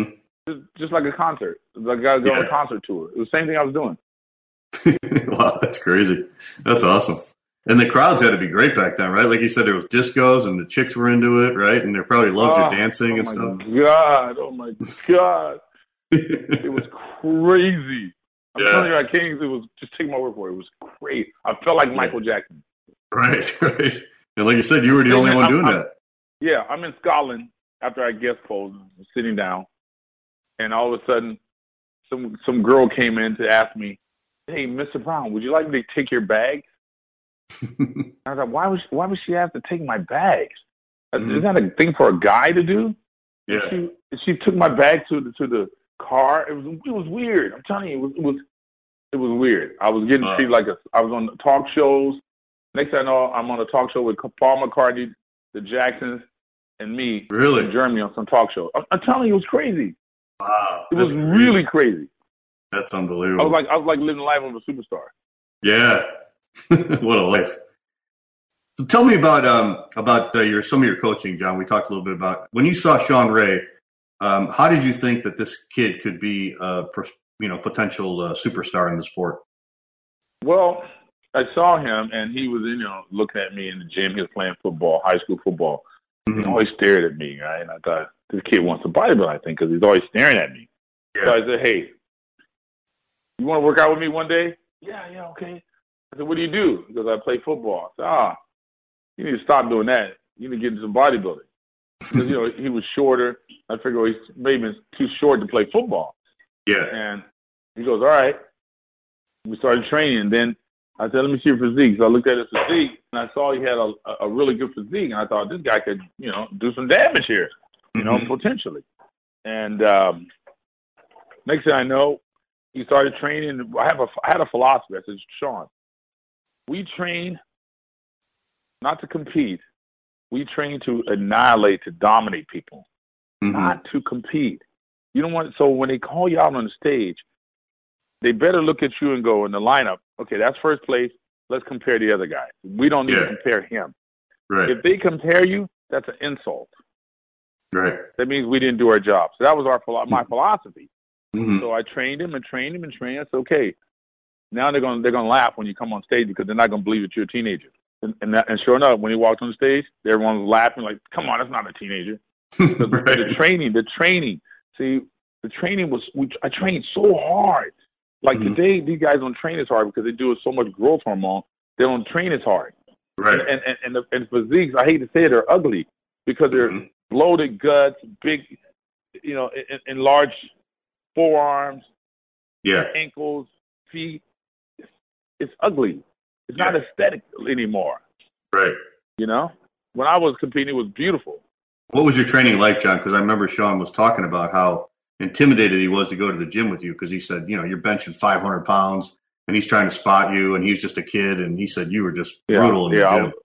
just, just like a concert. Like I go Yeah. on a concert tour. It was the same thing I was doing. Wow, that's crazy. That's awesome. And the crowds had to be great back then, right? Like you said, there was discos and the chicks were into it, right? And they probably loved Oh, your dancing oh and my stuff. God. Oh, my God. It was crazy. I'm Yeah. telling you, I can't even, it was, just take my word for it. It was crazy. I felt like Michael Jackson. Right, right. And like you said, you were the Hey, only man, one I'm- doing I'm- that. Yeah, I'm in Scotland after I guest posed, sitting down, and all of a sudden, some some girl came in to ask me, "Hey, Mister Brown, would you like me to take your bags?" I was like, "Why would she, why would she have to take my bags? Mhm. Is that a thing for a guy to do?" Yeah. She she took my bag to the to the car. It was it was weird. I'm telling you, it was it was it was weird. I was getting Wow. treated like a. I was on the talk shows. Next thing I know, I'm on a talk show with Paul McCartney, the Jacksons, and me Really? in Germany on some talk show. I'm, I'm telling you, it was crazy. Wow. It was that's really crazy. That's I unbelievable. was like I was like living the life of a superstar. Yeah. What a life. So tell me about um about uh, your some of your coaching, John. We talked a little bit about when you saw Sean Ray. Um, how did you think that this kid could be a pers- you know potential uh, superstar in the sport? Well, I saw him, and he was, you know, looking at me in the gym. He was playing football, high school football. Mhm. He always stared at me, right? And I thought, this kid wants to bodybuild, I think, because he's always staring at me. Yeah. So I said, hey, you want to work out with me one day? Yeah, yeah, okay. I said, what do you do? Because I play football. I said, ah, you need to stop doing that. You need to get into some bodybuilding. Because, you know, he was shorter. I figured he's maybe too short to play football. Yeah. And he goes, all right. We started training. And then I said, let me see your physique. So I looked at his physique, and I saw he had a, a really good physique. And I thought, this guy could, you know, do some damage here, you know, Mhm. potentially. And um, next thing I know, he started training. I have a, I had a philosophy. I said, Sean, we train not to compete. We train to annihilate, to dominate people, Mhm. not to compete. You don't want, so when they call you out on the stage, they better look at you and go in the lineup, okay, that's first place. Let's compare the other guy. We don't need Yeah. to compare him. Right. If they compare you, that's an insult. Right. That means we didn't do our job. So that was our philo- my philosophy. Mhm. So I trained him and trained him and trained him. It's okay. Now they're going they're going to laugh when you come on stage because they're not going to believe that you're a teenager. And and, that, and sure enough, when he walked on the stage, everyone was laughing like, "Come on, that's not a teenager." The, Right. the training, the training. See, the training was. We, I trained so hard. Like Mhm. today, these guys don't train as hard because they do so much growth hormone. They don't train as hard. Right. And and and, the, and physiques, I hate to say it, they're ugly because they're Mhm. bloated guts, big, you know, en- enlarged forearms, Yeah. ankles, feet. It's, it's ugly. It's not aesthetic anymore. Right. You know, when I was competing, it was beautiful. What was your training like, John? Because I remember Sean was talking about how intimidated he was to go to the gym with you because he said, you know, you're benching five hundred pounds and he's trying to spot you and he's just a kid. And he said you were just brutal in yeah, the I gym. was,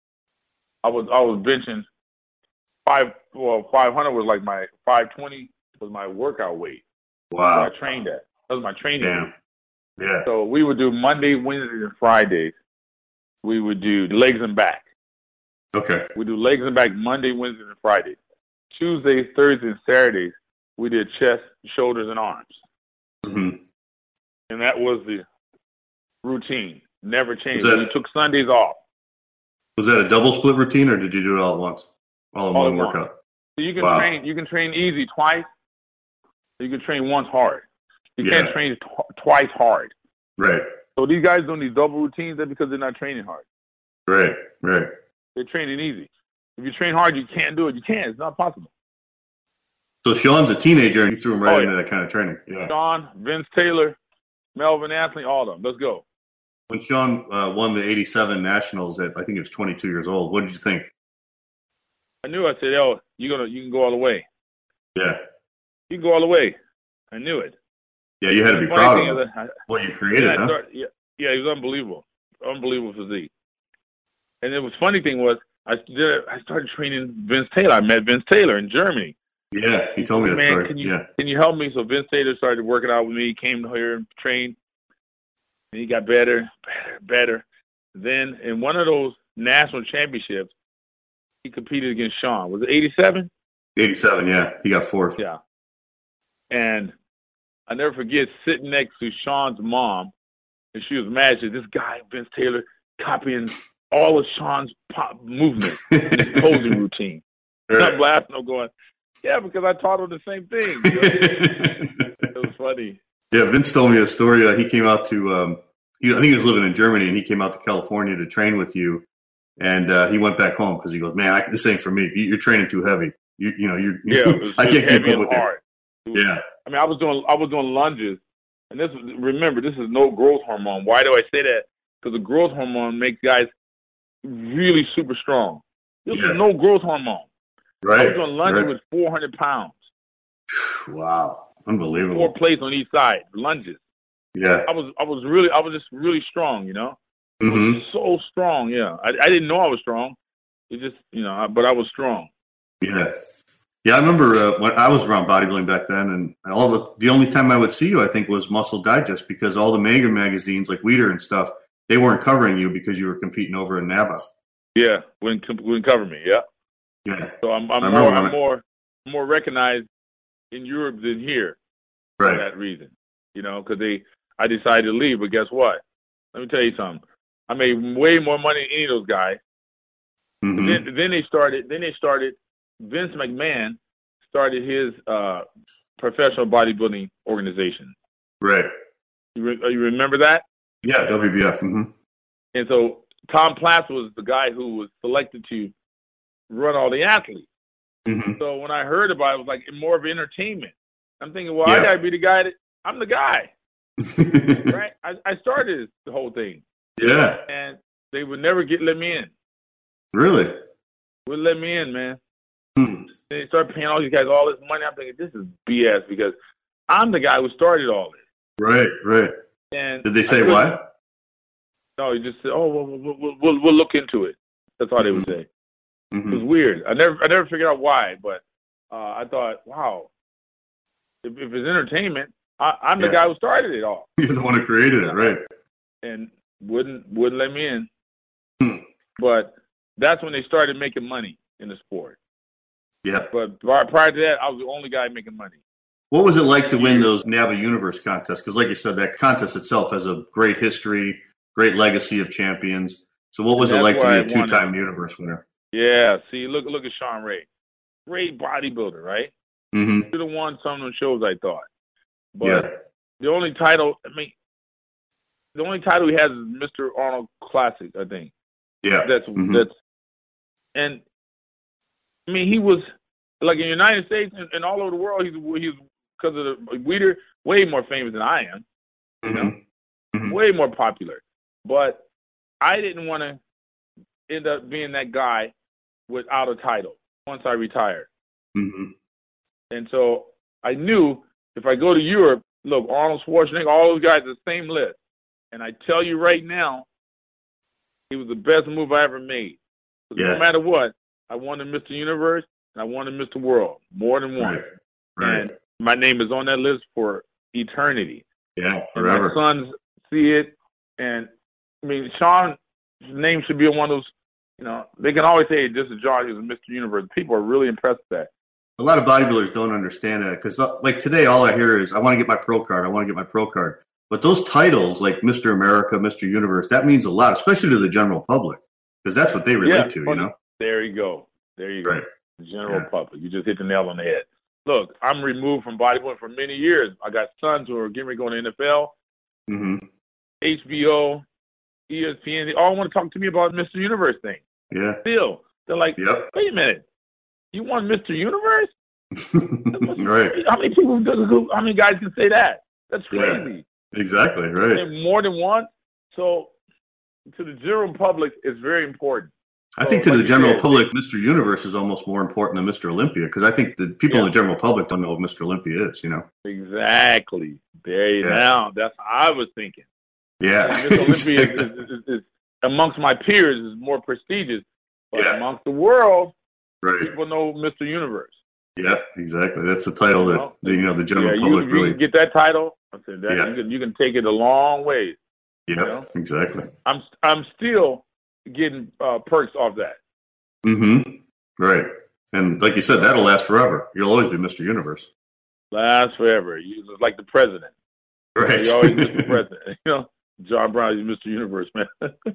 I was I was benching five. Well, five hundred was like my five twenty was my workout weight. Wow. So I trained at. That was my training Damn. weight. Yeah. So we would do Monday, Wednesdays, and Fridays. We would do legs and back. Okay. We do legs and back Monday, Wednesdays, and Fridays. Tuesdays, Thursdays, and Saturdays, we did chest, shoulders, and arms. hmm And that was the routine. Never changed. Was that- We took Sundays off. Was that a double split routine or did you do it all at once? All in All one at once. workout? So you can Wow. train. You can train easy twice. You can train once hard. You Yeah. can't train tw- twice hard. Right. So these guys doing these double routines, that's because they're not training hard. Right. Right. They're training easy. If you train hard, you can't do it. You can't. It's not possible. So Sean's a teenager and you threw him right Oh, into yeah. that kind of training. Yeah. Sean, Vince Taylor, Melvin Anthony, all of them. Let's go. When Sean uh, won the eighty-seven Nationals at, I think he was twenty-two years old, what did you think? I knew. I said, "Oh, you gonna you can go all the way. Yeah. You can go all the way." I knew it. Yeah, you had to be The funny proud thing of is him. that I- What you created, Yeah, I huh? started- yeah, yeah, he was unbelievable, unbelievable physique. And it was funny thing was I did, I started training Vince Taylor. I met Vince Taylor in Germany. Yeah, he told me that Man, story. can you Yeah. can you help me? So Vince Taylor started working out with me. He came here and trained, and he got better, better, better. Then in one of those national championships, he competed against Sean. Was it eighty-seven? eighty-seven, yeah. He got fourth. Yeah. And I never forget sitting next to Sean's mom, and she was mad. She said, this guy, Vince Taylor, copying all of Sean's pop movement in his posing routine. Right. I'm laughing. I'm going, yeah, because I taught him the same thing. You know? It was funny. Yeah, Vince told me a story. Uh, he came out to, um, he, I think he was living in Germany, and he came out to California to train with you. And uh, he went back home because he goes, man, I, this ain't for me. You're training too heavy. You, you know, you're, yeah, it was, I can't keep up with hard. it. Was, yeah. I mean, I was doing, I was doing lunges, and this. Remember, this is no growth hormone. Why do I say that? Because the growth hormone makes guys really super strong. This yeah. is no growth hormone. Right. I was doing lunges right. with four hundred pounds. Wow, unbelievable. Four plates on each side, lunges. Yeah. I was, I was really, I was just really strong. You know. Mm-hmm. So strong, yeah. I, I didn't know I was strong. It just, you know, but I was strong. Yeah, yeah. I remember uh, when I was around bodybuilding back then, and all the the only time I would see you, I think, was Muscle Digest, because all the mega magazines like Weider and stuff, they weren't covering you because you were competing over in NABBA. Yeah, wouldn't wouldn't cover me. Yeah, yeah. So I'm I'm more I'm more more recognized in Europe than here right. for that reason. You know, because they I decided to leave, but guess what? Let me tell you something. I made way more money than any of those guys. Mm-hmm. Then, then they started. Then they started. Vince McMahon started his uh, professional bodybuilding organization. Right. You, re- you remember that? Yeah, W B F. Mm-hmm. And so Tom Platz was the guy who was selected to run all the athletes. Mm-hmm. So when I heard about it, it was like more of entertainment. I'm thinking, well, yeah. I gotta be the guy that I'm the guy, right? I, I started the whole thing. Yeah. And they would never get let me in. Really? Would let me in, man. Hmm. They started paying all these guys all this money. I'm thinking, this is B S, because I'm the guy who started all this. Right, right. And did they say why? No, he just said, "Oh, we'll we'll, we'll, we'll look into it." That's all mm-hmm. they would say. Mm-hmm. It was weird. I never I never figured out why, but uh, I thought, wow, if, if it's entertainment, I, I'm the yeah. guy who started it all. You're the one who created it, right? And wouldn't wouldn't let me in. Hmm. But that's when they started making money in the sport. Yeah. But prior to that, I was the only guy making money. What was it like to win those NABBA Universe contests? Because like you said, that contest itself has a great history, great legacy of champions. So what was it like to be a two-time Universe winner? Yeah. See, look look at Sean Ray. Great bodybuilder, right? Mm-hmm. He should have won some of those shows, I thought. But yeah. the only title, I mean, the only title he has is Mister Arnold Classic, I think. Yeah. That's mm-hmm. that's, and I mean, he was like in the United States and, and all over the world. He's he's because of the Weider, way more famous than I am. You know, mm-hmm. Mm-hmm. way more popular. But I didn't want to end up being that guy without a title once I retired. Mm-hmm. And so I knew if I go to Europe, look, Arnold Schwarzenegger, all those guys are the same list. And I tell you right now, it was the best move I ever made. Yeah. No matter what, I wanted Mister Universe and I wanted Mister World, more than one. Right. Right. And my name is on that list for eternity. Yeah, forever. And my sons see it. And, I mean, Sean's name should be on one of those, you know, they can always say, this is John, he's Mister Universe. People are really impressed with that. A lot of bodybuilders don't understand that because, like, today, all I hear is, I want to get my pro card. I want to get my pro card. But those titles, like Mister America, Mister Universe, that means a lot, especially to the general public, because that's what they relate yeah, to, you know? There you go. There you go. Right. The general yeah. public. You just hit the nail on the head. Look, I'm removed from bodybuilding for many years. I got sons who are getting ready to go to the N F L, mm-hmm. H B O, E S P N. They all want to talk to me about Mister Universe thing. Yeah. Still. They're like, yep. wait a minute. You want Mister Universe? Right. How many people, how many guys can say that? That's crazy. Yeah, exactly, right. And more than one. So to the general public, it's very important. I think so, to like the general said, public, Mister Universe is almost more important than Mister Olympia because I think the people yeah. in the general public don't know what Mister Olympia is, you know? Exactly. There you yeah. now. That's how I was thinking. Yeah. Mister Olympia is, is, is, is, amongst my peers, is more prestigious. But yeah. amongst the world, right. people know Mister Universe. Yeah, exactly. That's the title you that know? the, you know the general yeah, public you, really. You can get that title. I said that yeah. you can you can take it a long way. Yeah, you know? exactly. I'm I'm still getting uh, perks off that. Mm-hmm. Right, and like you said, that'll last forever. You'll always be Mister Universe. Last forever. You was like the president. Right. You always Mister President. You know, John Brown is Mister Universe, man.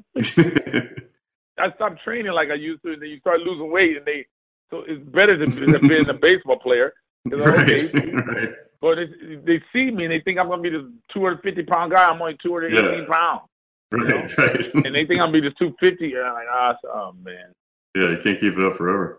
I stopped training like I used to, and then you start losing weight, and they so it's better than being a baseball player. Right. Okay, Right. but they, they see me and they think I'm gonna be this two hundred fifty pound guy. I'm only two hundred eighteen Yeah. pounds. Right. You know? Right. And they think I'm gonna be this two hundred fifty. And I'm like, oh, oh man. Yeah, you can't keep it up forever.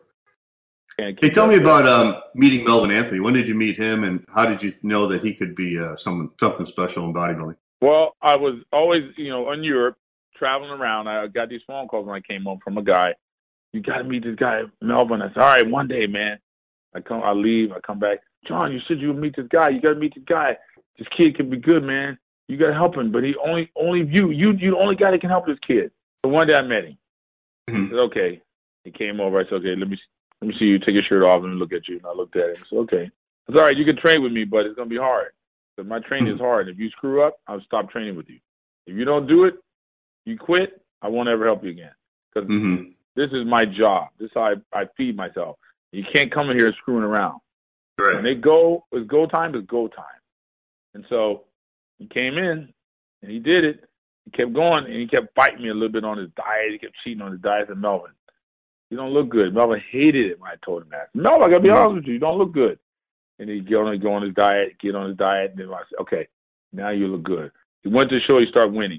Can't Hey, keep tell up me there. about um, meeting Melvin Anthony. When did you meet him, and how did you know that he could be uh, someone something special in bodybuilding? Well, I was always, you know, in Europe, traveling around. I got these phone calls when I came home from a guy. You got to meet this guy, Melvin. I said, all right, one day, man. I come, I leave, I come back. John, you said you would meet this guy. You got to meet this guy. This kid could be good, man. You got to help him, but he only, only you, you, you the only guy that can help this kid. So one day I met him. Mm-hmm. I said, okay. He came over. I said, okay, let me, let me see you. Take your shirt off and look at you. And I looked at him. I said, okay. I said, all right, you can train with me, but it's gonna be hard. But my training is hard. If you screw up, I'll stop training with you. If you don't do it, you quit, I won't ever help you again. Because Mm-hmm. this is my job. This is how I, I feed myself. You can't come in here screwing around. Right. When they go, it's go time, it's go time. And so he came in and he did it. He kept going and he kept fighting me a little bit on his diet. He kept cheating on his diet. And Melvin, you don't look good. Melvin hated it when I told him that. Melvin, I got to be honest with you, you don't look good. And he'd get on, go on his diet, get on his diet. And then I said, okay, now you look good. He went to the show, he started winning.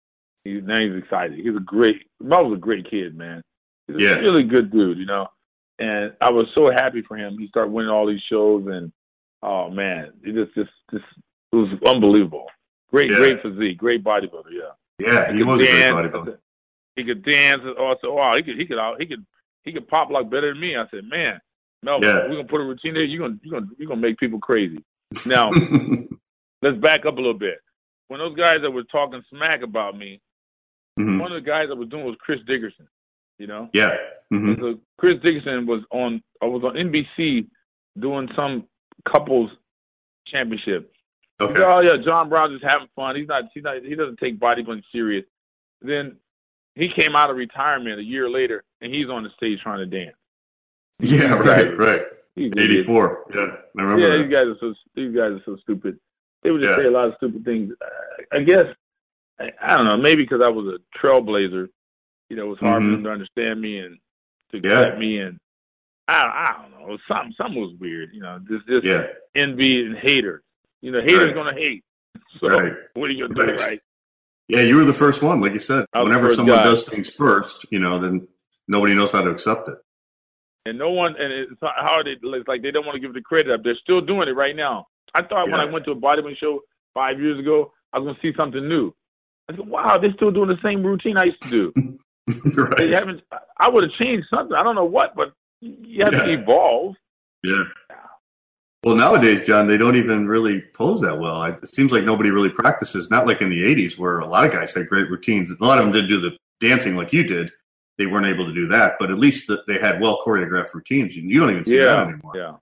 He, now he's excited. He's a great, Melvin's a great kid, man. He's a Yeah. really good dude, you know. And I was so happy for him. He started winning all these shows, and oh man, it just, just, just it was unbelievable. Great, Yeah. great physique, great bodybuilder. Yeah, Yeah, he could was a dance. great bodybuilder. He could dance. And also, wow, he could, he could, he could, he could pop lock better than me. I said, man, Melvin, Yeah. we're gonna put a routine there. You're gonna, you're gonna, you're gonna make people crazy. Now, let's back up a little bit. When those guys that were talking smack about me, Mhm. one of the guys I was doing was Chris Dickerson. You know. Yeah. Mhm. So Chris Dickerson was on. I was on N B C doing some couples championship. He Okay. said, oh yeah, John Brown just having fun. He's not. He's not. He doesn't take bodybuilding serious. Then he came out of retirement a year later, and he's on the stage trying to dance. Yeah. Right. Right. He's eighty-four. Yeah, I remember Yeah, that. these guys are so. These guys are so stupid. They would just Yeah. say a lot of stupid things. Uh, I guess. I, I don't know. Maybe because I was a trailblazer. You know, it was hard Mhm. for them to understand me and to Yeah. accept me, and I, I don't know. Something, something was weird. You know, just, just Yeah. envy and haters. You know, haters Right. gonna hate. So Right. what are you gonna do, Right. right? Yeah, you were the first one, like you said. I was the Whenever first someone guy. does things first, you know, then nobody knows how to accept it. And no one, and it's hard. It's like they don't want to give the credit up. They're still doing it right now. I thought when Yeah. I went to a bodybuilding show five years ago, I was gonna see something new. I said, "Wow, they're still doing the same routine I used to do." They Right. haven't. I would have changed something. I don't know what, but you have to Yeah. evolve. Yeah. Well, nowadays, John, they don't even really pose that well. It seems like nobody really practices. Not like in the eighties, where a lot of guys had great routines. A lot of them did do the dancing like you did. They weren't able to do that, but at least that they had well choreographed routines. You don't even see that anymore. Yeah.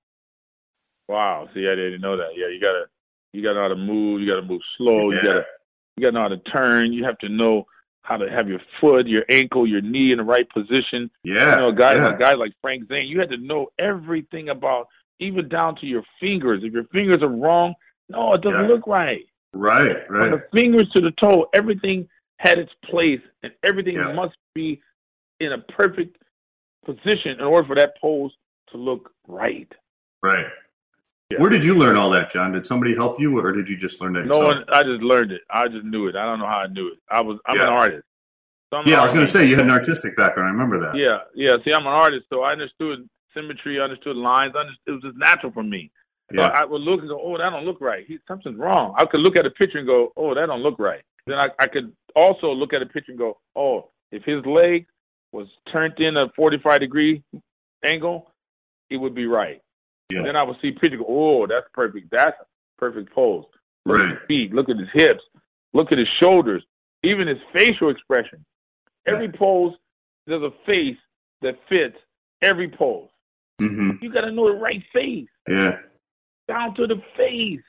Wow. See, I didn't know that. Yeah, you gotta, you gotta know how to move. You gotta move slow. Yeah. You gotta, you gotta know how to turn. You have to know how to have your foot, your ankle, your knee in the right position. Yeah. You know, guys, yeah. like guys like Frank Zane, you had to know everything about, even down to your fingers. If your fingers are wrong, no, it doesn't Yeah. look right. Right. From Right. the fingers to the toe, everything had its place, and everything Yeah. must be in a perfect position in order for that pose to look right. Right. Yeah. Where did you learn all that, John? Did somebody help you, or did you just learn that No yourself? one. I just learned it. I just knew it. I don't know how I knew it. I was. I'm Yeah. an artist. So I'm an Yeah, I was going to artist. say you had an artistic background. I remember that. Yeah, yeah. See, I'm an artist, so I understood symmetry, I understood lines. I understood, it was just natural for me. So Yeah. I would look and go, oh, that don't look right. He, something's wrong. I could look at a picture and go, oh, that don't look right. Then I, I could also look at a picture and go, oh, if his leg was turned in a forty-five degree angle, it would be right. Yeah. Then I would see picture go, oh, that's perfect. That's a perfect pose. Look Right. at his feet. Look at his hips. Look at his shoulders. Even his facial expression. Every pose, there's a face that fits every pose. hmm You got to know the right face, Yeah. down to the face.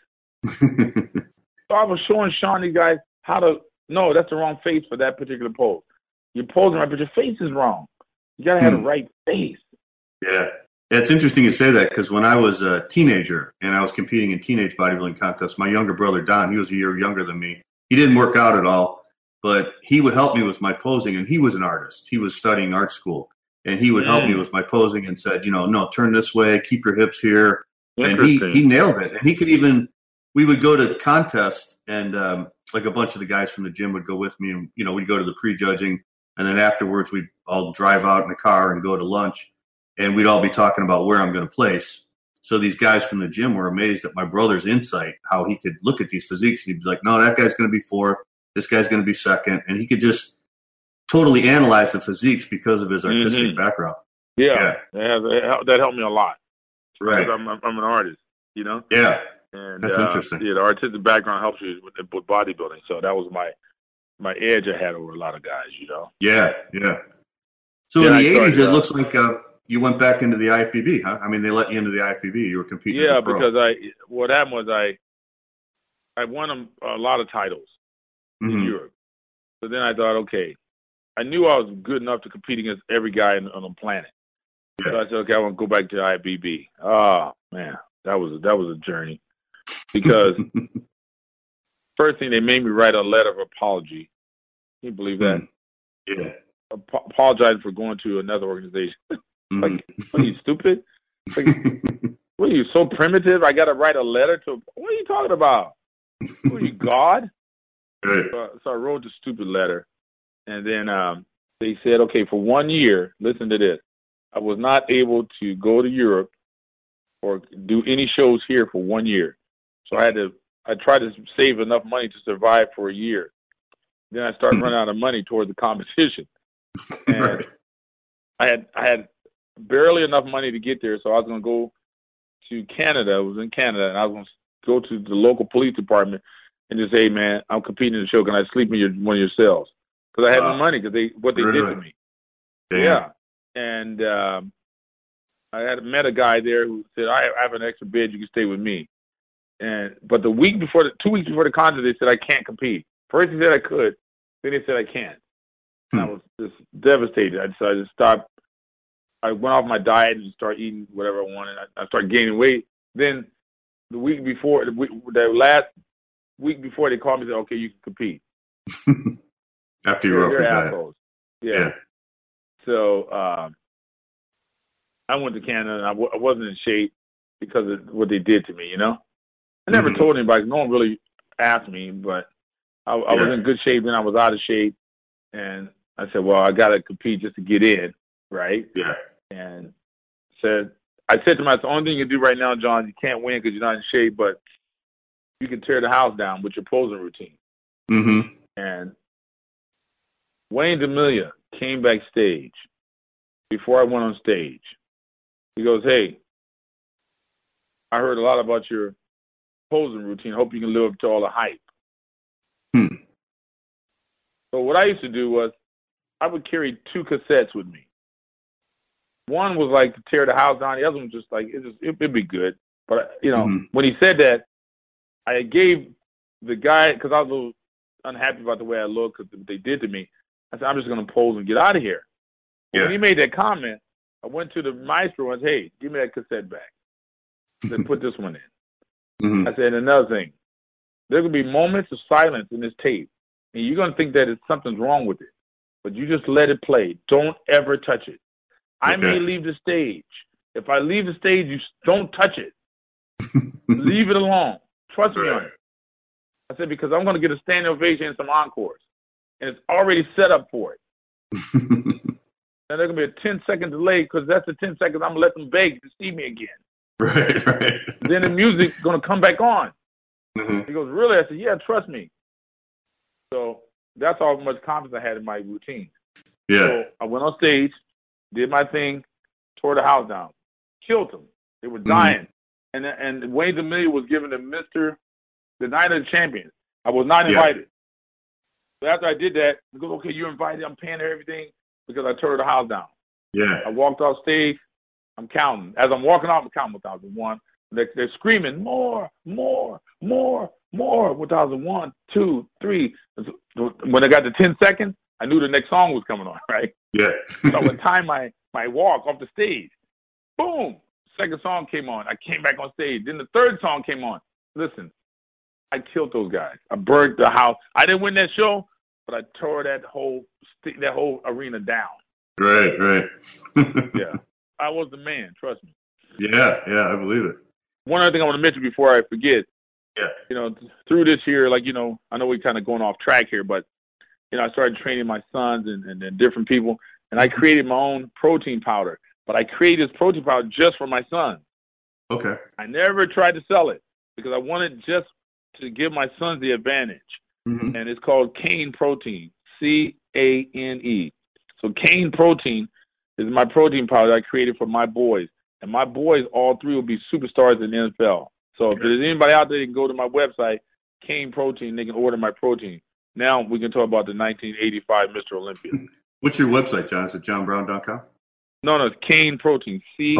So I was showing Sean these guys how to, no, that's the wrong face for that particular pose. You're posing right, but your face is wrong. You got to have Hmm. the right face. Yeah. It's interesting you say that because when I was a teenager and I was competing in teenage bodybuilding contests, my younger brother, Don, he was a year younger than me. He didn't work out at all, but he would help me with my posing, and he was an artist. He was studying art school, and he would help me with my posing and said, you know, no, turn this way, keep your hips here. And he, he nailed it. And he could even – we would go to contests, and um, like a bunch of the guys from the gym would go with me, and, you know, we'd go to the prejudging, and then afterwards we'd all drive out in the car and go to lunch. And we'd all be talking about where I'm going to place. So these guys from the gym were amazed at my brother's insight, how he could look at these physiques. He'd be like, no, that guy's going to be fourth. This guy's going to be second. And he could just totally analyze the physiques because of his artistic mm-hmm. background. Yeah. yeah. That, that helped me a lot. Right. I'm, I'm an artist, you know? Yeah. And, That's uh, interesting. Yeah, the artistic background helps you with, with bodybuilding. So that was my my edge I had over a lot of guys, you know? Yeah, yeah. So yeah, in the I eighties, started, it uh, looks like uh, you went back into the I F B B, huh? I mean, they let you into the I F B B. You were competing. Yeah, as a pro. because I what happened was I I won a, a lot of titles mm-hmm. in Europe. So then I thought, okay, I knew I was good enough to compete against every guy on, on the planet. Yeah. So I said, okay, I want to go back to the I F B B. Oh man, that was that was a journey because first thing they made me write a letter of apology. Can you believe that? Mm-hmm. Yeah. Ap- apologizing for going to another organization. Mm-hmm. Like, what are you, stupid? Like, what are you, so primitive? I got to write a letter to, what are you talking about? Who are you, God? Right. So, so I wrote the stupid letter. And then um, they said, okay, for one year, listen to this. I was not able to go to Europe or do any shows here for one year. So I had to, I tried to save enough money to survive for a year. Then I started running out of money toward the competition. And right. I had I had barely enough money to get there, so I was going to go to Canada. I was in Canada, and I was going to go to the local police department and just say, hey, man, I'm competing in the show. Can I sleep in your, one of your cells? Because I had uh, no money because they what they really? did to me. Damn. Yeah. And um, I had met a guy there who said, I have an extra bed. You can stay with me. And But the week before, the two weeks before the contest, they said I can't compete. First they said I could. Then they said I can't. And I was just devastated. I decided to stop. I went off my diet and started eating whatever I wanted. I, I started gaining weight. Then the week before, the, week, the last week before, they called me and said, okay, you can compete. After you were off your diet. Assholes. Yeah. yeah. So um, I went to Canada, and I, w- I wasn't in shape because of what they did to me, you know? I never mm-hmm. told anybody. No one really asked me, but I, I yeah. was in good shape. Then I was out of shape. And I said, well, I got to compete just to get in, right? Yeah. And said, I said to myself, the only thing you can do right now, John, you can't win because you're not in shape, but you can tear the house down with your posing routine. Mm-hmm. And Wayne DeMilia came backstage before I went on stage. He goes, hey, I heard a lot about your posing routine. Hope you can live up to all the hype. Hmm. So what I used to do was I would carry two cassettes with me. One was like to tear the house down. The other one was just like, it just, it, it'd be good. But, you know, mm-hmm. when he said that, I gave the guy, because I was a little unhappy about the way I looked because what they did to me. I said, I'm just going to pose and get out of here. Yeah. When he made that comment, I went to the maestro and said, hey, give me that cassette back. I said, put this one in. Mm-hmm. I said, another thing, there could be moments of silence in this tape. And you're going to think that it's, something's wrong with it. But you just let it play. Don't ever touch it. I okay. may leave the stage. If I leave the stage, you don't touch it. Leave it alone. Trust right. me on it. I said, because I'm going to get a standing ovation and some encores. And it's already set up for it. Now there's going to be a ten-second delay because that's the ten seconds I'm going to let them beg to see me again. Right, right. Then the music's going to come back on. Mm-hmm. He goes, really? I said, yeah, trust me. So that's how much confidence I had in my routine. Yeah. So I went on stage, did my thing, tore the house down, killed them. They were dying. Mm-hmm. And and Wayne DeMilia was given the Mister the Night of the Champions. I was not invited. Yeah. So after I did that, he goes, okay, you're invited. I'm paying everything because I tore the house down. Yeah. I walked off stage. I'm counting. As I'm walking off, I'm counting one thousand one. They're, they're screaming, more, more, more, more. one thousand one, two, three. When I got to ten seconds, I knew the next song was coming on, right? Yeah. So I would time my, my walk off the stage. Boom. Second song came on. I came back on stage. Then the third song came on. Listen, I killed those guys. I burnt the house. I didn't win that show, but I tore that whole that whole arena down. Right, right. Yeah. I was the man. Trust me. Yeah, yeah, I believe it. One other thing I want to mention before I forget. Yeah. You know, through this year, like, you know, I know we're kind of going off track here, but, you know, I started training my sons and, and, and different people, and I created my own protein powder. But I created this protein powder just for my sons. Okay. I never tried to sell it because I wanted just to give my sons the advantage. Mm-hmm. And it's called Cane Protein, C A N E. So Cane Protein is my protein powder I created for my boys. And my boys, all three, will be superstars in the N F L. So if there's anybody out there, they can go to my website, Cane Protein, they can order my protein. Now we can talk about the nineteen eighty-five Mister Olympia. What's your website, John? Is it john brown dot com? No, no, it's Cane Protein, C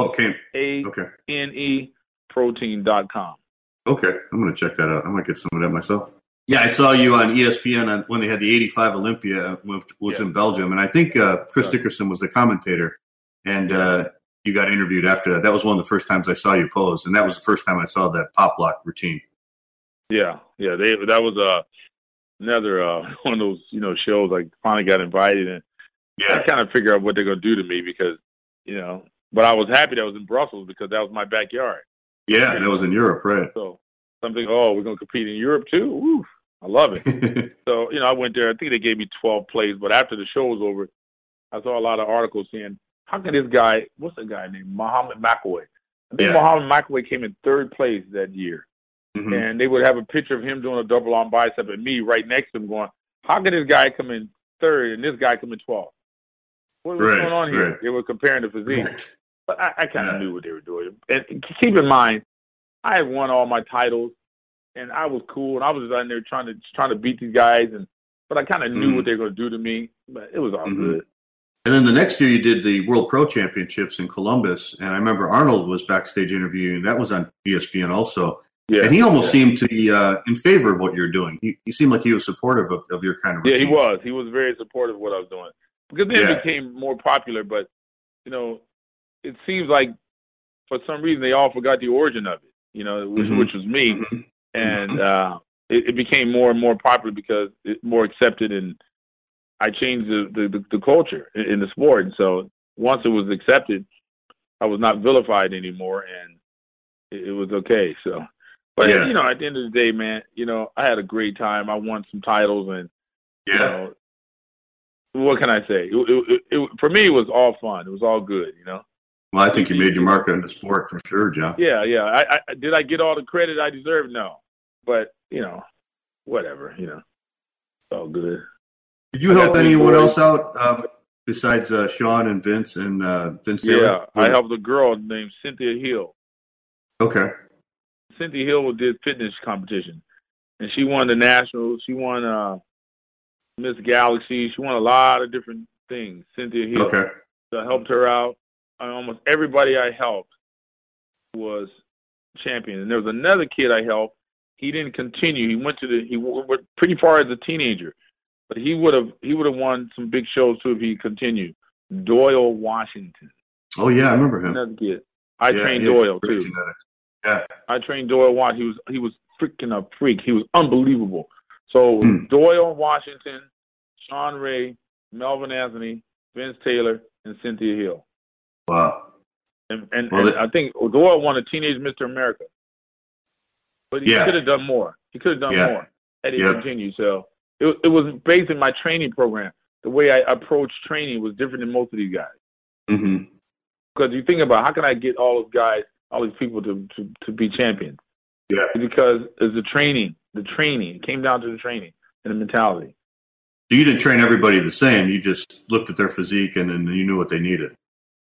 A N E protein dot com. Okay, I'm going to check that out. I might get some of that myself. Yeah, I saw you on E S P N on, when they had the eighty-five Olympia, which was yeah. in Belgium. And I think uh, Chris right. Dickerson was the commentator. And uh, you got interviewed after that. That was one of the first times I saw you pose. And that was the first time I saw that pop lock routine. Yeah, yeah. They, that was uh, another uh, one of those, you know, shows. I finally got invited. And yeah. I kind of figured out what they're going to do to me because, you know, but I was happy that I was in Brussels because that was my backyard. Yeah, that was in Europe, right. So something, oh, we're going to compete in Europe too? Woo, I love it. So, you know, I went there. I think they gave me twelve plays, but after the show was over, I saw a lot of articles saying, how can this guy, what's the guy named Muhammad McAway? I think yeah. Muhammad McAway came in third place that year. Mm-hmm. And they would have a picture of him doing a double arm bicep and me right next to him going, how can this guy come in third and this guy come in twelfth? What was right, going on here? Right. They were comparing the physique. Right. But I, I kind of yeah. knew what they were doing. And keep in mind, I had won all my titles, and I was cool, and I was out there trying to trying to beat these guys, and but I kind of knew mm-hmm. what they were going to do to me. But it was all mm-hmm. good. And then the next year you did the World Pro Championships in Columbus, and I remember Arnold was backstage interviewing. That was on E S P N also. Yeah, and he almost yeah. seemed to be uh, in favor of what you're doing. He, he seemed like he was supportive of, of your kind of routine. Yeah, he was. He was very supportive of what I was doing. Because then yeah. it became more popular, but, you know, it seems like for some reason they all forgot the origin of it, you know, which, mm-hmm. which was me. Mm-hmm. And uh, it, it became more and more popular because it's more accepted, and I changed the, the, the culture in, in the sport. And so once it was accepted, I was not vilified anymore, and it, it was okay. So, but, yeah. you know, at the end of the day, man, you know, I had a great time. I won some titles, and, yeah. you know, what can I say? It, it, it, for me, it was all fun. It was all good, you know. Well, I think you made your mark on the sport for sure, John. Yeah, yeah. I, I did I get all the credit I deserve? No, but you know, whatever. You know, it's all good. Did you help anyone else out uh, besides uh, Sean and Vince and uh, Vince? Yeah, Taylor? I helped a girl named Cynthia Hill. Okay. Cynthia Hill did fitness competition, and she won the nationals. She won uh, Miss Galaxy. She won a lot of different things. Cynthia Hill. Okay. So I helped her out. I, almost everybody I helped was champion. And there was another kid I helped. He didn't continue. He went to the. He went pretty far as a teenager, but he would have. He would have won some big shows too if he continued. Doyle Washington. Oh yeah, I remember him. Another kid. I yeah, trained yeah, Doyle too. Genetics. Yeah. I trained Doyle Watt. He was he was freaking a freak. He was unbelievable. So Hmm. Doyle Washington, Sean Ray, Melvin Anthony, Vince Taylor, and Cynthia Hill. Wow. And and, Well, and I think Doyle won a Teenage Mister America. But he Yeah. could have done more. He could have done Yeah. more had he Yep. continued. So it it was based in my training program. The way I approached training was different than most of these guys. Mm-hmm. Because you think about how can I get all those guys, all these people to, to, to be champions? Yeah. Because it's the training, the training. It came down to the training and the mentality. So you didn't train everybody the same. You just looked at their physique and then you knew what they needed.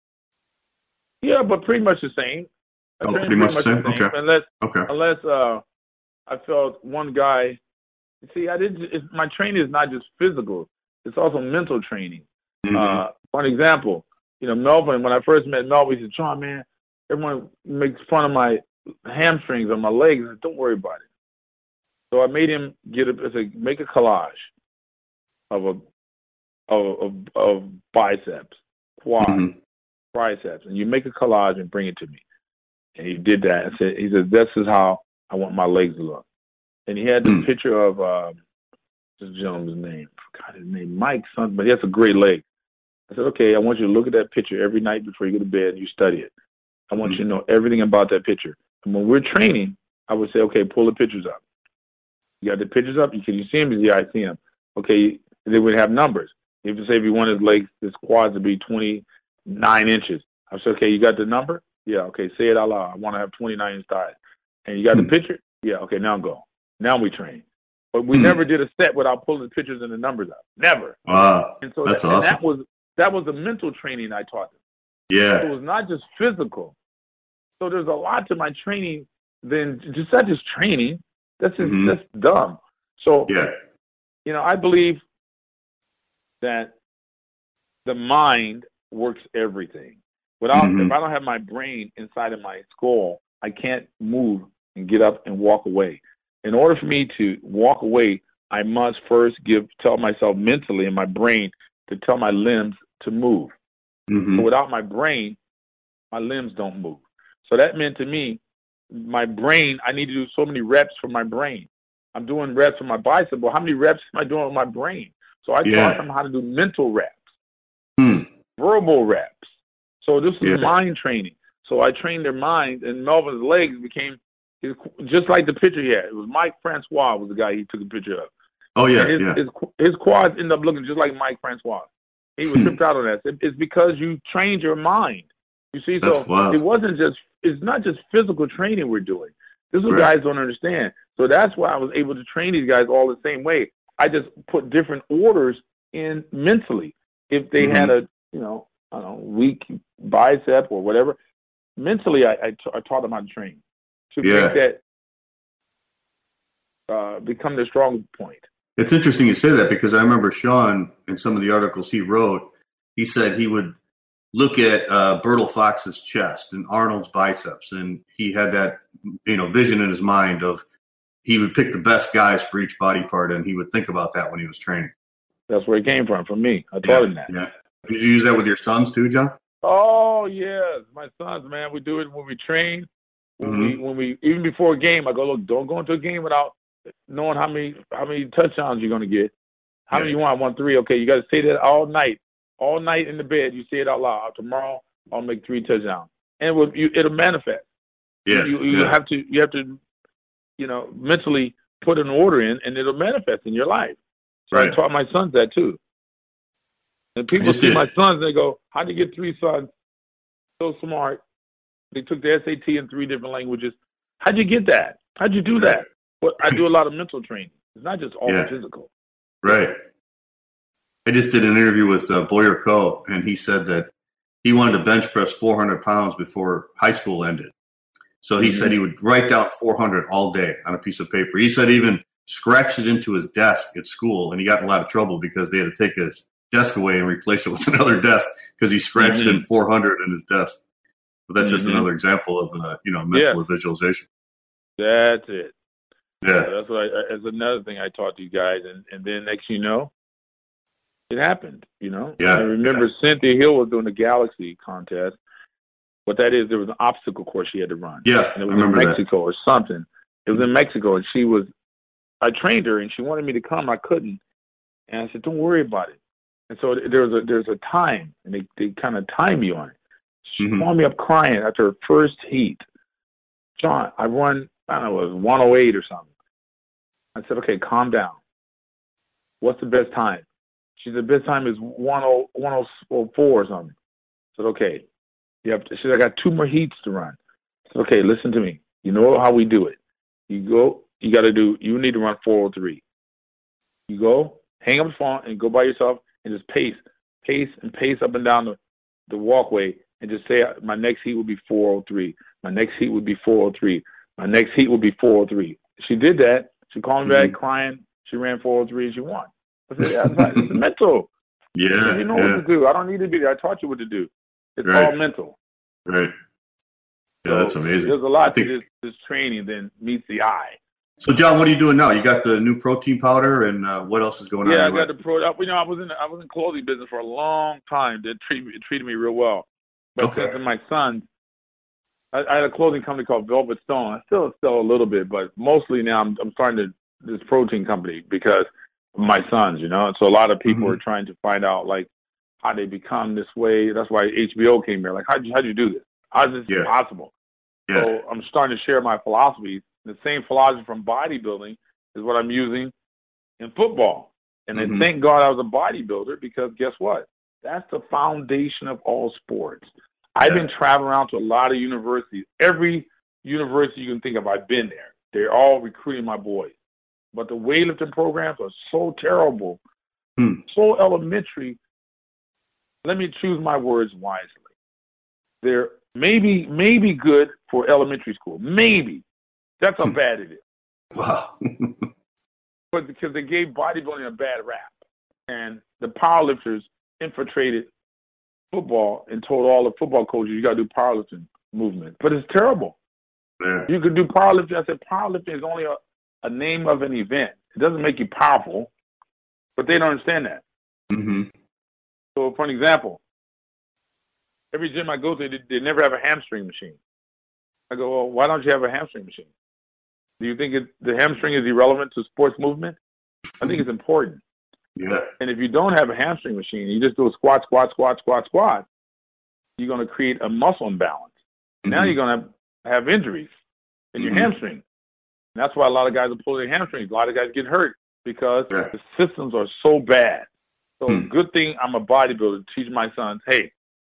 Yeah, but pretty much the same. I Oh, trained pretty much the same? Okay. Unless, Okay. unless uh, I felt one guy. See, I didn't. It's, my training is not just physical; it's also mental training. Mm-hmm. Uh, for an example, you know, Melvin. When I first met Melvin, he said, "Sean, man, everyone makes fun of my hamstrings or my legs. I said, don't worry about it." So I made him get a, I said, make a collage of a of of, of biceps, quad, Mm-hmm. triceps, and you make a collage and bring it to me. And he did that. And said, he said, this is how I want my legs to look. And he had this picture of uh, this gentleman's name. I forgot his name, Mike something, but he has a great leg. I said, okay, I want you to look at that picture every night before you go to bed and you study it. I want mm-hmm. you to know everything about that picture. And when we're training, I would say, okay, pull the pictures up. You got the pictures up? Can you see them? Yeah, I see them. Okay, they would have numbers. You have to say if you want his legs, his quads to be twenty-nine inches. I said, okay, you got the number? Yeah, okay, say it out loud. I want to have twenty-nine inch thighs. And you got mm-hmm. the picture? Yeah, okay, now go. Now we train. But we mm-hmm. never did a set without pulling the pictures and the numbers up. Never. Wow, and so that's that, awesome. And that was that was the mental training I taught them. Yeah. So it was not just physical. So there's a lot to my training than just not just training. That's just mm-hmm. that's dumb. So yeah. you know, I believe that the mind works everything. Without mm-hmm. if I don't have my brain inside of my skull, I can't move and get up and walk away. In order for me to walk away, I must first give tell myself mentally in my brain to tell my limbs to move. Mm-hmm. So without my brain, my limbs don't move. So that meant to me, my brain, I need to do so many reps for my brain. I'm doing reps for my bicep, but how many reps am I doing with my brain? So I yeah. taught them how to do mental reps, hmm. verbal reps. So this is yeah. mind training. So I trained their mind, and Melvin's legs became his, just like the picture he had. It was Mike Francois was the guy he took a picture of. Oh, yeah, his, yeah. His, his quads ended up looking just like Mike Francois. He was tripped out on that. It's because you trained your mind. You see, so that's wild. It wasn't just, it's not just physical training we're doing. This is what right. guys don't understand. So that's why I was able to train these guys all the same way. I just put different orders in mentally. If they mm-hmm. had a, you know, I don't know, weak bicep or whatever, mentally I, I, t- I taught them how to train to yeah. make that uh, become their strong point. It's interesting you say that because I remember Sean in some of the articles he wrote, he said he would look at uh, Bertil Fox's chest and Arnold's biceps, and he had that, you know, vision in his mind of he would pick the best guys for each body part, and he would think about that when he was training. That's where it came from, from me. I taught yeah, him that. Yeah. Did you use that with your sons too, John? Oh yes, my sons, man. We do it when we train. When mm-hmm. we, when we, even before a game, I go, look, don't go into a game without knowing how many, how many touchdowns you're going to get. How yeah. many you want? I want three. Okay, you got to say that all night, all night in the bed. You say it out loud. Tomorrow, I'll make three touchdowns, and it will, you, it'll manifest. Yeah, you, you yeah. have to, you have to, you know, mentally put an order in, and it'll manifest in your life. So right. I taught my sons that too. And people see did. my sons, and they go, "How do you get three sons so smart? They took the S A T in three different languages. How'd you get that? How'd you do that?" Well, I do a lot of mental training. It's not just all yeah. physical. Right. I just did an interview with uh, Boyer Coe, and he said that he wanted to bench press four hundred pounds before high school ended. So he mm-hmm. said he would write down four hundred all day on a piece of paper. He said even scratched it into his desk at school, and he got in a lot of trouble because they had to take his desk away and replace it with another desk because he scratched mm-hmm. in four hundred in his desk. But that's mm-hmm. just another example of, uh, you know, mental yeah. visualization. That's it. Yeah. yeah that's what I, that's another thing I taught you guys. And, and then next you know, it happened, you know. Yeah. I remember yeah. Cynthia Hill was doing the Galaxy contest. What that is, there was an obstacle course she had to run. Yeah, and it was I remember in Mexico that. or something. It was in Mexico, and she was, I trained her, and she wanted me to come. I couldn't. And I said, don't worry about it. And so there's a there's a time, and they, they kind of time you on it. She mm-hmm. called me up crying after her first heat. John, I run, I don't know, it was one oh eight or something. I said, okay, calm down. What's the best time? She said, the best time is one oh four or something. I said, okay. You have to, she said, I got two more heats to run. I said, okay, listen to me. You know how we do it. You go, you got to do, you need to run four oh three. You go, hang up the phone and go by yourself and just pace, pace and pace up and down the, the walkway and just say, my next heat will be four oh three. My next heat would be four oh three. My next heat will be four oh three. She did that. She called me mm-hmm. back crying. She ran four oh three and she won. I said, yeah, it's, not, it's mental. Yeah. You know yeah. what to do. I don't need to be there. I taught you what to do. It's right. all mental. Right. Yeah, so that's amazing. There's a lot think... to this, this training than meets the eye. So, John, what are you doing now? You got the new protein powder, and uh, what else is going yeah, on? Yeah, I got the pro. You know, I was in the, I was in clothing business for a long time. That treated me, it treated me real well. But Okay. since my sons, I, I had a clothing company called Velvet Stone. I still sell a little bit, but mostly now I'm, I'm starting to this protein company because of my sons, you know. And so a lot of people Mhm. are trying to find out like how they become this way. That's why H B O came here. Like, how'd you how'd you do this? How's this Yeah. possible? Yeah. So I'm starting to share my philosophies. The same philosophy from bodybuilding is what I'm using in football. And Mhm. I thank God I was a bodybuilder because guess what? That's the foundation of all sports. I've Yeah. been traveling around to a lot of universities. Every university you can think of, I've been there. They're all recruiting my boys. But the weightlifting programs are so terrible, Hmm. so elementary. Let me choose my words wisely. They're maybe maybe good for elementary school. Maybe. That's how bad it is. Wow. But because they gave bodybuilding a bad rap. And the powerlifters infiltrated football and told all the football coaches, you got to do powerlifting movement. But it's terrible. Yeah. You could do powerlifting. I said powerlifting is only a, a name of an event. It doesn't make you powerful. But they don't understand that. Mm-hmm. So, for an example, every gym I go to, they, they never have a hamstring machine. I go, well, why don't you have a hamstring machine? Do you think it, the hamstring is irrelevant to sports movement? I think it's important. Yeah. And if you don't have a hamstring machine, you just do a squat, squat, squat, squat, squat, you're going to create a muscle imbalance. Mm-hmm. Now you're going to have injuries in your Mhm. hamstring. And that's why a lot of guys are pulling their hamstrings. A lot of guys get hurt because Yeah. the systems are so bad. So Hmm. good thing I'm a bodybuilder to teach my sons, hey,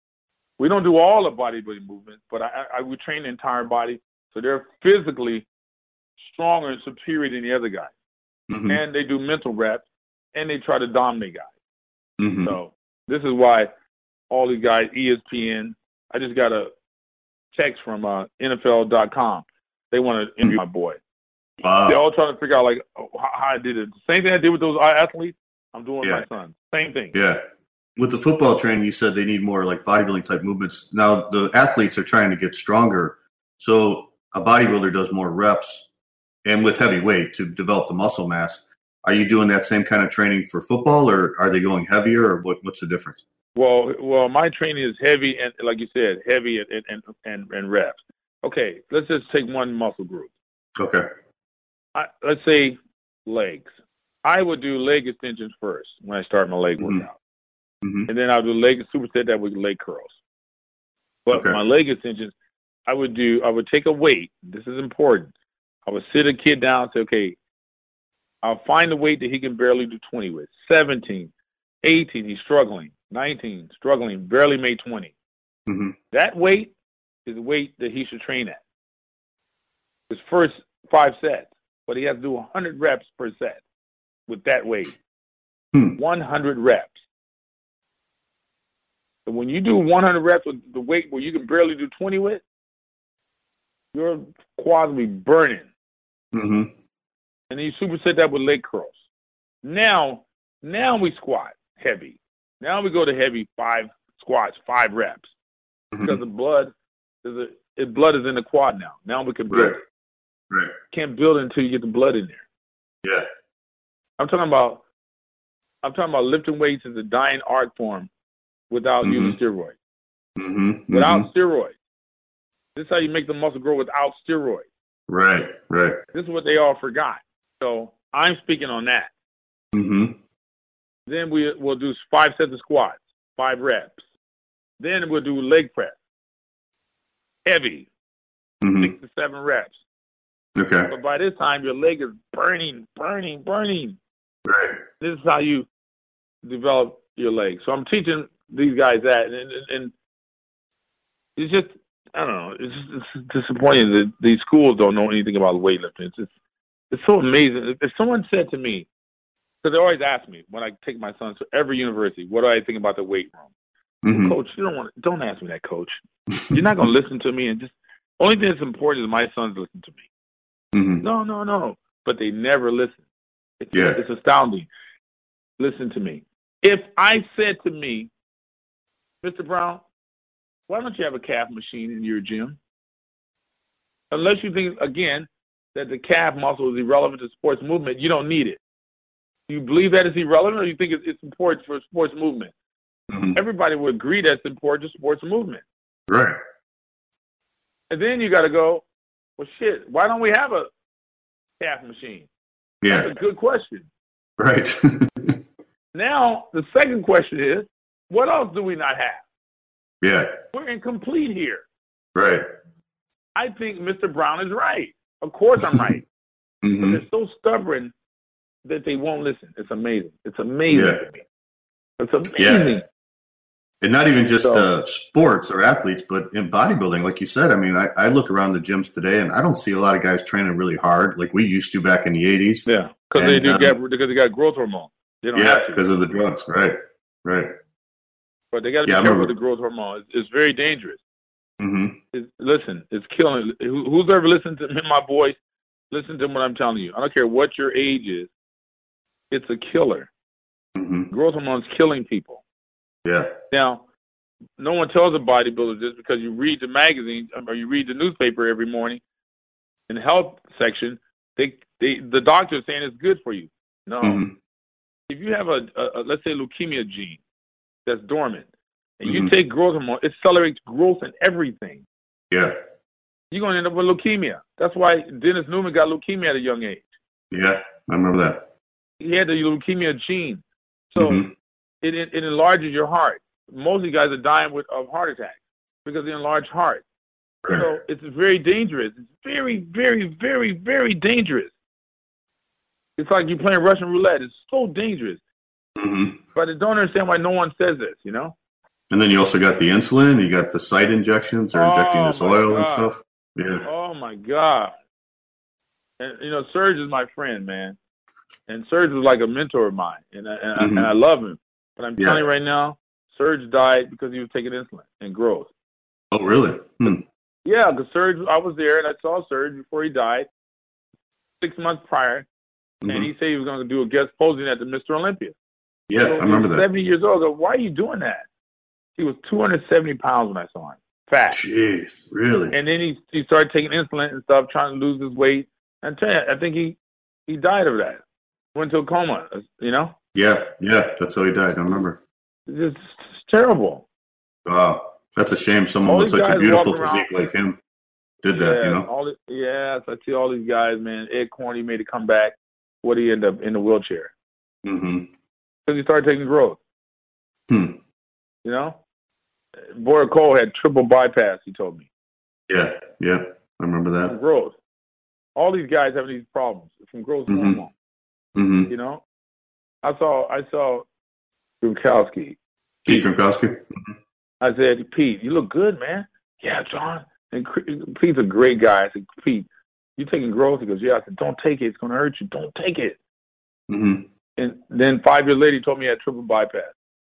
we don't do all the bodybuilding movements, but I, I, we train the entire body. So they're physically stronger and superior than the other guys. Mhm. And they do mental reps, and they try to dominate guys. Mhm. So this is why all these guys, E S P N, I just got a text from uh, N F L dot com. They want to interview my boy. Wow. They're all trying to figure out like oh, how, how I did it. The same thing I did with those athletes, I'm doing with Yeah. my son. Same thing. Yeah. With the football training, you said they need more like bodybuilding type movements. Now the athletes are trying to get stronger. So a bodybuilder does more reps and with heavy weight to develop the muscle mass. Are you doing that same kind of training for football, or are they going heavier, or what, what's the difference? Well, well, my training is heavy and, like you said, heavy and and and, and reps. Okay, let's just take one muscle group. Okay. I, let's say legs. I would do leg extensions first when I start my leg Mhm. workout, Mm-hmm. and then I'll do leg superset that with leg curls. But Okay. my leg extensions, I would do. I would take a weight. This is important. I would sit a kid down and say, okay, I'll find a weight that he can barely do twenty with. seventeen, eighteen, he's struggling. nineteen, struggling, barely made twenty. Mm-hmm. That weight is the weight that he should train at. His first five sets, but he has to do one hundred reps per set with that weight. Hmm. one hundred reps. So when you do one hundred reps with the weight where you can barely do twenty with, your quads will be burning. Mm-hmm. And then you superset that with leg curls. Now, now we squat heavy. Now we go to heavy five squats, five reps. Mm-hmm. Because the blood is a, it, blood is in the quad now. Now we can build Right. it. Right. Can't build it until you get the blood in there. Yeah. I'm talking about I'm talking about lifting weights in the dying art form without Mhm. using steroids. Mm-hmm. Without Mm-hmm. steroids. This is how you make the muscle grow without steroids. Right. Right. This is what they all forgot. So I'm speaking on that. Mm-hmm. Then we, we'll do five sets of squats, five reps. Then we'll do leg press. Heavy, Mm-hmm. six to seven reps. Okay. But by this time, your leg is burning, burning, burning. Right. This is how you develop your leg. So I'm teaching these guys that, and, and, and it's just, I don't know, it's just it's disappointing that these schools don't know anything about weightlifting. It's just, it's so amazing. If someone said to me, because they always ask me when I take my sons to every university, what do I think about the weight room? Mm-hmm. Coach, you don't want to, don't ask me that, Coach. You're not going to listen to me, and just only thing that's important is my sons listen to me. Mm-hmm. No, no, no. But they never listen. It's, Yeah. it's astounding. Listen to me. If I said to me, Mister Brown, why don't you have a calf machine in your gym? Unless you think, again, that the calf muscle is irrelevant to sports movement, you don't need it. Do you believe that it's irrelevant, or you think it's, it's important for sports movement? Mm-hmm. Everybody would agree that's important to sports movement. Right. And then you got to go, well, shit, why don't we have a calf machine? Yeah. That's a good question. Right. Now, the second question is, what else do we not have? Yeah. We're incomplete here. Right. I think Mister Brown is right. Of course I'm right. Mm-hmm. But they're so stubborn that they won't listen. It's amazing. It's amazing Yeah. to me. It's amazing. Yeah. And not even just So- uh, sports or athletes, but in bodybuilding, like you said. I mean, I, I look around the gyms today, and I don't see a lot of guys training really hard like we used to back in the eighties. Yeah, because they And, do uh, get because they got growth hormone. They don't Yeah, have to, because of the drugs. Right. Right. but they got to be Yeah, I careful remember- with the growth hormone. It's, it's very dangerous. Mm-hmm. It's, listen, it's killing. Who, who's ever listened to my voice? Listen to what I'm telling you. I don't care what your age is. It's a killer. Mm-hmm. Growth hormone's killing people. Yeah. Now, no one tells a bodybuilder this because you read the magazine or you read the newspaper every morning in the health section. They, they, the doctor's saying it's good for you. No. Mm-hmm. If you have a, a, a, let's say, leukemia gene that's dormant, and Mhm. you take growth hormone, it accelerates growth in everything. Yeah. You're going to end up with leukemia. That's why Dennis Newman got leukemia at a young age. Yeah. I remember that. He had the leukemia gene. So Mhm. it, it, it enlarges your heart. Most of you guys are dying with, of heart attacks because of the enlarged heart. Right. So it's very dangerous. It's very, very, very, very dangerous. It's like you're playing Russian roulette. It's so dangerous. Mm-hmm. But I don't understand why no one says this, you know? And then you also got the insulin. You got the site injections. They're injecting Oh, this my oil and God. stuff. Yeah. Oh, my God. And, you know, Serge is my friend, man. And Serge was like a mentor of mine. And I, and, Mhm. I, and I love him. But I'm Yeah. telling you right now, Serge died because he was taking insulin and growth. Oh, really? Hmm. Yeah, because Serge, I was there and I saw Serge before he died, six months prior. Mhm. And he said he was going to do a guest posing at the Mister Olympia. Yeah, So I remember he was that. seventy years old. I go, why are you doing that? He was two hundred seventy pounds when I saw him. Fat. Jeez, really? And then he he started taking insulin and stuff, trying to lose his weight. And I tell you, I think he, he died of that. Went to a coma, you know? Yeah, yeah. That's how he died. I remember. It's just it's terrible. Wow, that's a shame. Someone All with these such a guys beautiful walking around- physique like him did that. yeah, You know? all the, yes, I see all these guys, man. Ed Corney made a comeback. What did he end up in the wheelchair? Mm-hmm. Because he started taking growth. Hmm. You know? Boyer Cole had triple bypass, he told me. Yeah, yeah. I remember From that. growth. All these guys have these problems from growth Mhm. hormone. Mm-hmm. You know? I saw I saw Gronkowski. Pete Gronkowski. I said, Pete, you look good, man. Yeah, John. And Pete's a great guy. I said, Pete, you taking growth? He goes, yeah. I said, don't take it. It's going to hurt you. Don't take it. Mm-hmm. And then five years later, he told me he had triple bypass.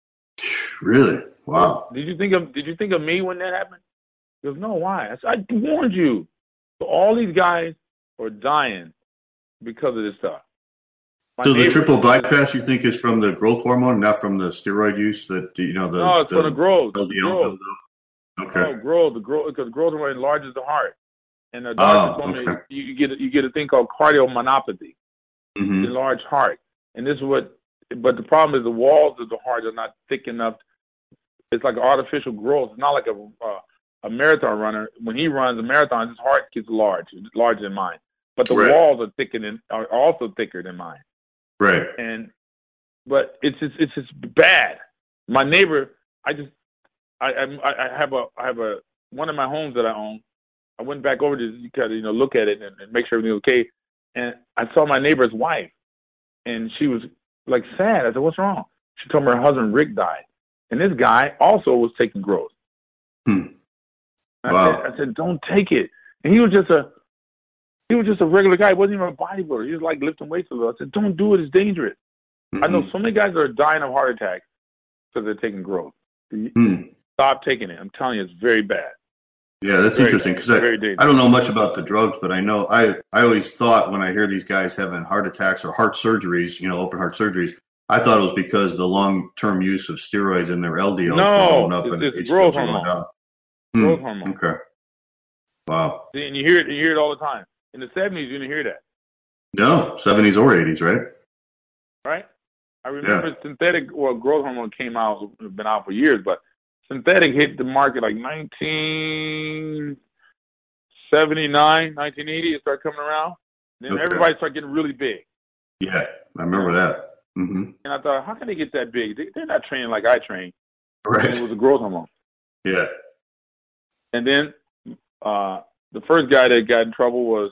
Really? Wow. Did you think of Did you think of me when that happened? He goes, no. Why? I said, I warned you. So all these guys are dying because of this stuff. My So the neighbor- triple bypass you think is from the growth hormone, not from the steroid use? That you know the No, it's the from the growth. L D L Growth. buildup? Okay. Oh, growth. The growth because growth hormone enlarges the heart. And the doctor Oh, told me okay. you, you get a, you get a thing called cardiomyopathy, Mm-hmm. enlarged heart. And this is what. But the problem is the walls of the heart are not thick enough. It's like artificial growth. It's not like a uh, a marathon runner. When he runs a marathon, his heart gets large, it's larger than mine. But the Right. walls are thicker than are also thicker than mine. Right. And but it's just it's just bad. My neighbor, I just I I, I have a I have a one of my homes that I own. I went back over to kind of you know look at it and, and make sure everything's okay. And I saw my neighbor's wife, and she was like sad. I said, "What's wrong?" She told me her husband Rick died, and this guy also was taking growth. Hmm. I, Wow. said, I said, "Don't take it." And he was just a he was just a regular guy. He wasn't even a bodybuilder. He was like lifting weights a little. I said, "Don't do it. It's dangerous." I know so many guys that are dying of heart attacks because they're taking growth. Hmm. Stop taking it. I'm telling you, it's very bad. Yeah, that's Very interesting dangerous. because I, Very dangerous. I don't know much about the drugs, but I know I, I always thought when I hear these guys having heart attacks or heart surgeries, you know, open heart surgeries, I thought it was because the long term use of steroids and their L D Ls No, were going up it's- and it's H D Ls growth were going hormone. down. Hmm. Growth hormone. Okay. Wow. See, and you hear it. You hear it all the time. In the seventies, you didn't hear that, No, seventies or eighties, right? right? I remember synthetic well, growth hormone came out, it's been out for years, but synthetic hit the market like nineteen seventy-nine, nineteen eighty. It started coming around. Then Okay. everybody started getting really big. Yeah, I remember that. Mm-hmm. And I thought, how can they get that big? They, they're not training like I train. Right. And it was a growth hormone. Yeah. And then uh, the first guy that got in trouble was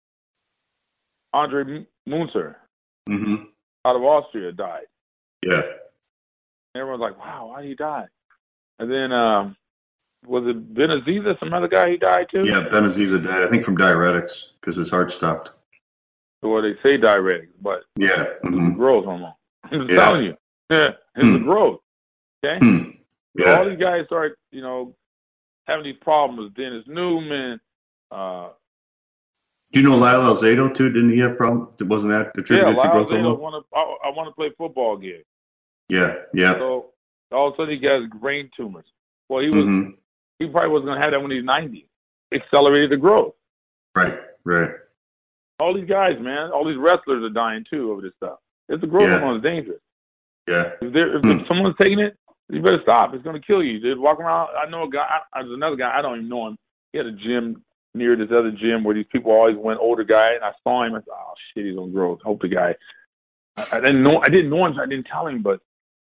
Andre Munzer Mm-hmm. out of Austria died. Yeah. Everyone's like, wow, why did he die? And then, um, was it Benaziza, some other guy, he died too? Yeah, Benaziza died, I think, from diuretics because his heart stopped. Well, they say diuretics, but Yeah. it's a Mm-hmm. growth hormone. I'm just Yeah. telling you. Yeah, it's Hmm. a growth. Okay? Hmm. So Yeah. all these guys start, you know, having these problems. Dennis Newman, uh, Do you know Lyle Alzado too? Didn't he have problems? Wasn't that yeah, attributed to Lyle growth Zeno hormone? want to, I, I want to play football again. Yeah. Yeah. So all of a sudden he got brain tumors. Well, he was, Mm-hmm. he probably wasn't going to have that when he's ninety. Accelerated the growth. Right. Right. All these guys, man, all these wrestlers are dying too over this stuff. It's a growth Yeah. hormone. It's dangerous. Yeah. If, there, if Hmm. someone's taking it, you better stop. It's going to kill you. Just walk around. I know a guy. I, there's another guy. I don't even know him. He had a gym near this other gym where these people always went. Older guy, and I saw him. I said, "Oh shit, he's on growth." Hope the guy. I, I didn't know. I didn't know him. So I didn't tell him. But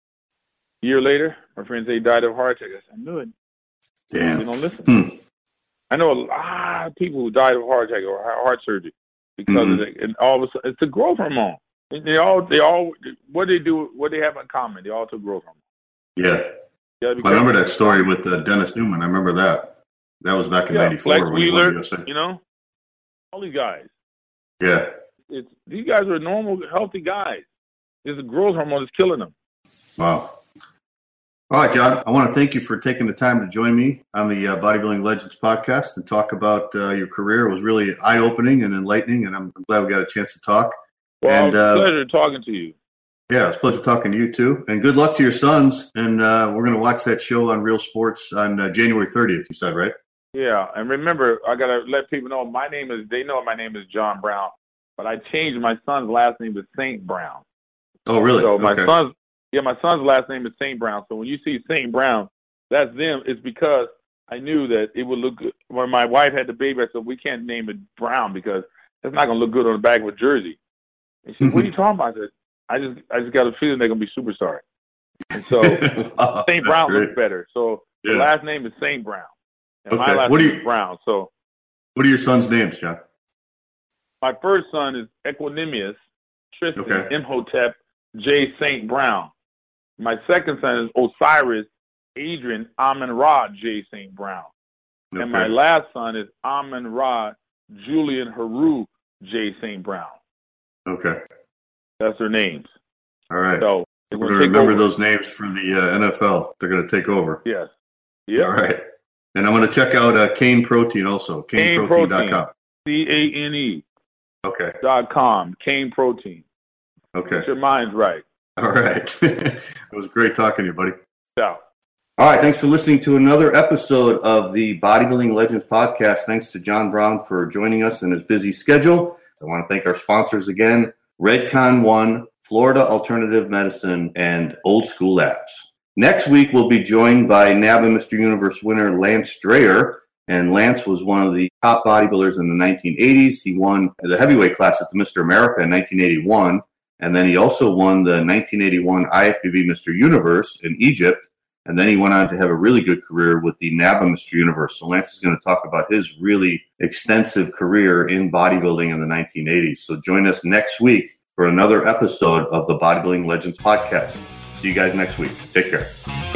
a year later, my friend said he died of a heart attack. I said, "I knew it." They Damn. don't listen. Hmm. I know a lot of people who died of heart attack or heart surgery because Mhm. of it. And all of a sudden, it's a growth hormone. And they all, they all, what they do, what they have in common, they all took growth hormone. Yeah. You gotta be I remember careful. that story with uh, Dennis Newman. I remember that. That was back in Yeah, ninety-four. Flex when he won the Wheeler, U S A. you know, all these guys. Yeah. It's these guys are normal, healthy guys. It's a growth hormone that's killing them. Wow. All right, John, I want to thank you for taking the time to join me on the uh, Bodybuilding Legends podcast and talk about uh, your career. It was really eye-opening and enlightening, and I'm glad we got a chance to talk. Well, And, it's a uh, pleasure talking to you. Yeah, it's a pleasure talking to you, too. And good luck to your sons. And uh, we're going to watch that show on Real Sports on uh, January thirtieth, you said, right? Yeah, and remember, I gotta let people know my name is. They know my name is John Brown, but I changed my son's last name to Saint Brown. Oh, really? So my Okay. son's yeah, my son's last name is Saint Brown. So when you see Saint Brown, that's them. It's because I knew that it would look good. When my wife had the baby, I said we can't name it Brown because it's not gonna look good on the back of a jersey. And she said, "What are you talking about?" I said, "I just I just got a feeling they're gonna be super sorry." And so Wow, Saint that's Brown great. looks better. So Yeah. the last name is Saint Brown, and my Okay. last What do name you- is Brown. So What are your sons' names, John? my first son is Equanimous Tristan Okay. Imhotep J. Saint Brown. My second son is Osiris Adrian Amen-Ra J. Saint Brown. Okay. And my last son is Amen-Ra Julian Haru J. Saint Brown. Okay. That's their names. All right. So they're We're going going to to take remember over. those names for the uh, N F L. They're going to take over. Yes. Yeah. All right. And I'm going to check out uh, Cane Protein also, cane protein dot com. C A N E Okay. dot com. Cane Protein. Okay. Get your minds right. All right. It was great talking to you, buddy. Ciao. All right. Thanks for listening to another episode of the Bodybuilding Legends podcast. Thanks to John Brown for joining us in his busy schedule. I want to thank our sponsors again, Redcon One, Florida Alternative Medicine, and Old School Labs. Next week, we'll be joined by NABBA Mister Universe winner Lance Dreyer. And Lance was one of the top bodybuilders in the nineteen eighties. He won the heavyweight class at the Mister America in nineteen eighty-one. And then he also won the nineteen eighty-one I F B B Mister Universe in Egypt. And then he went on to have a really good career with the NABBA Mister Universe. So Lance is going to talk about his really extensive career in bodybuilding in the nineteen eighties. So join us next week for another episode of the Bodybuilding Legends podcast. See you guys next week. Take care.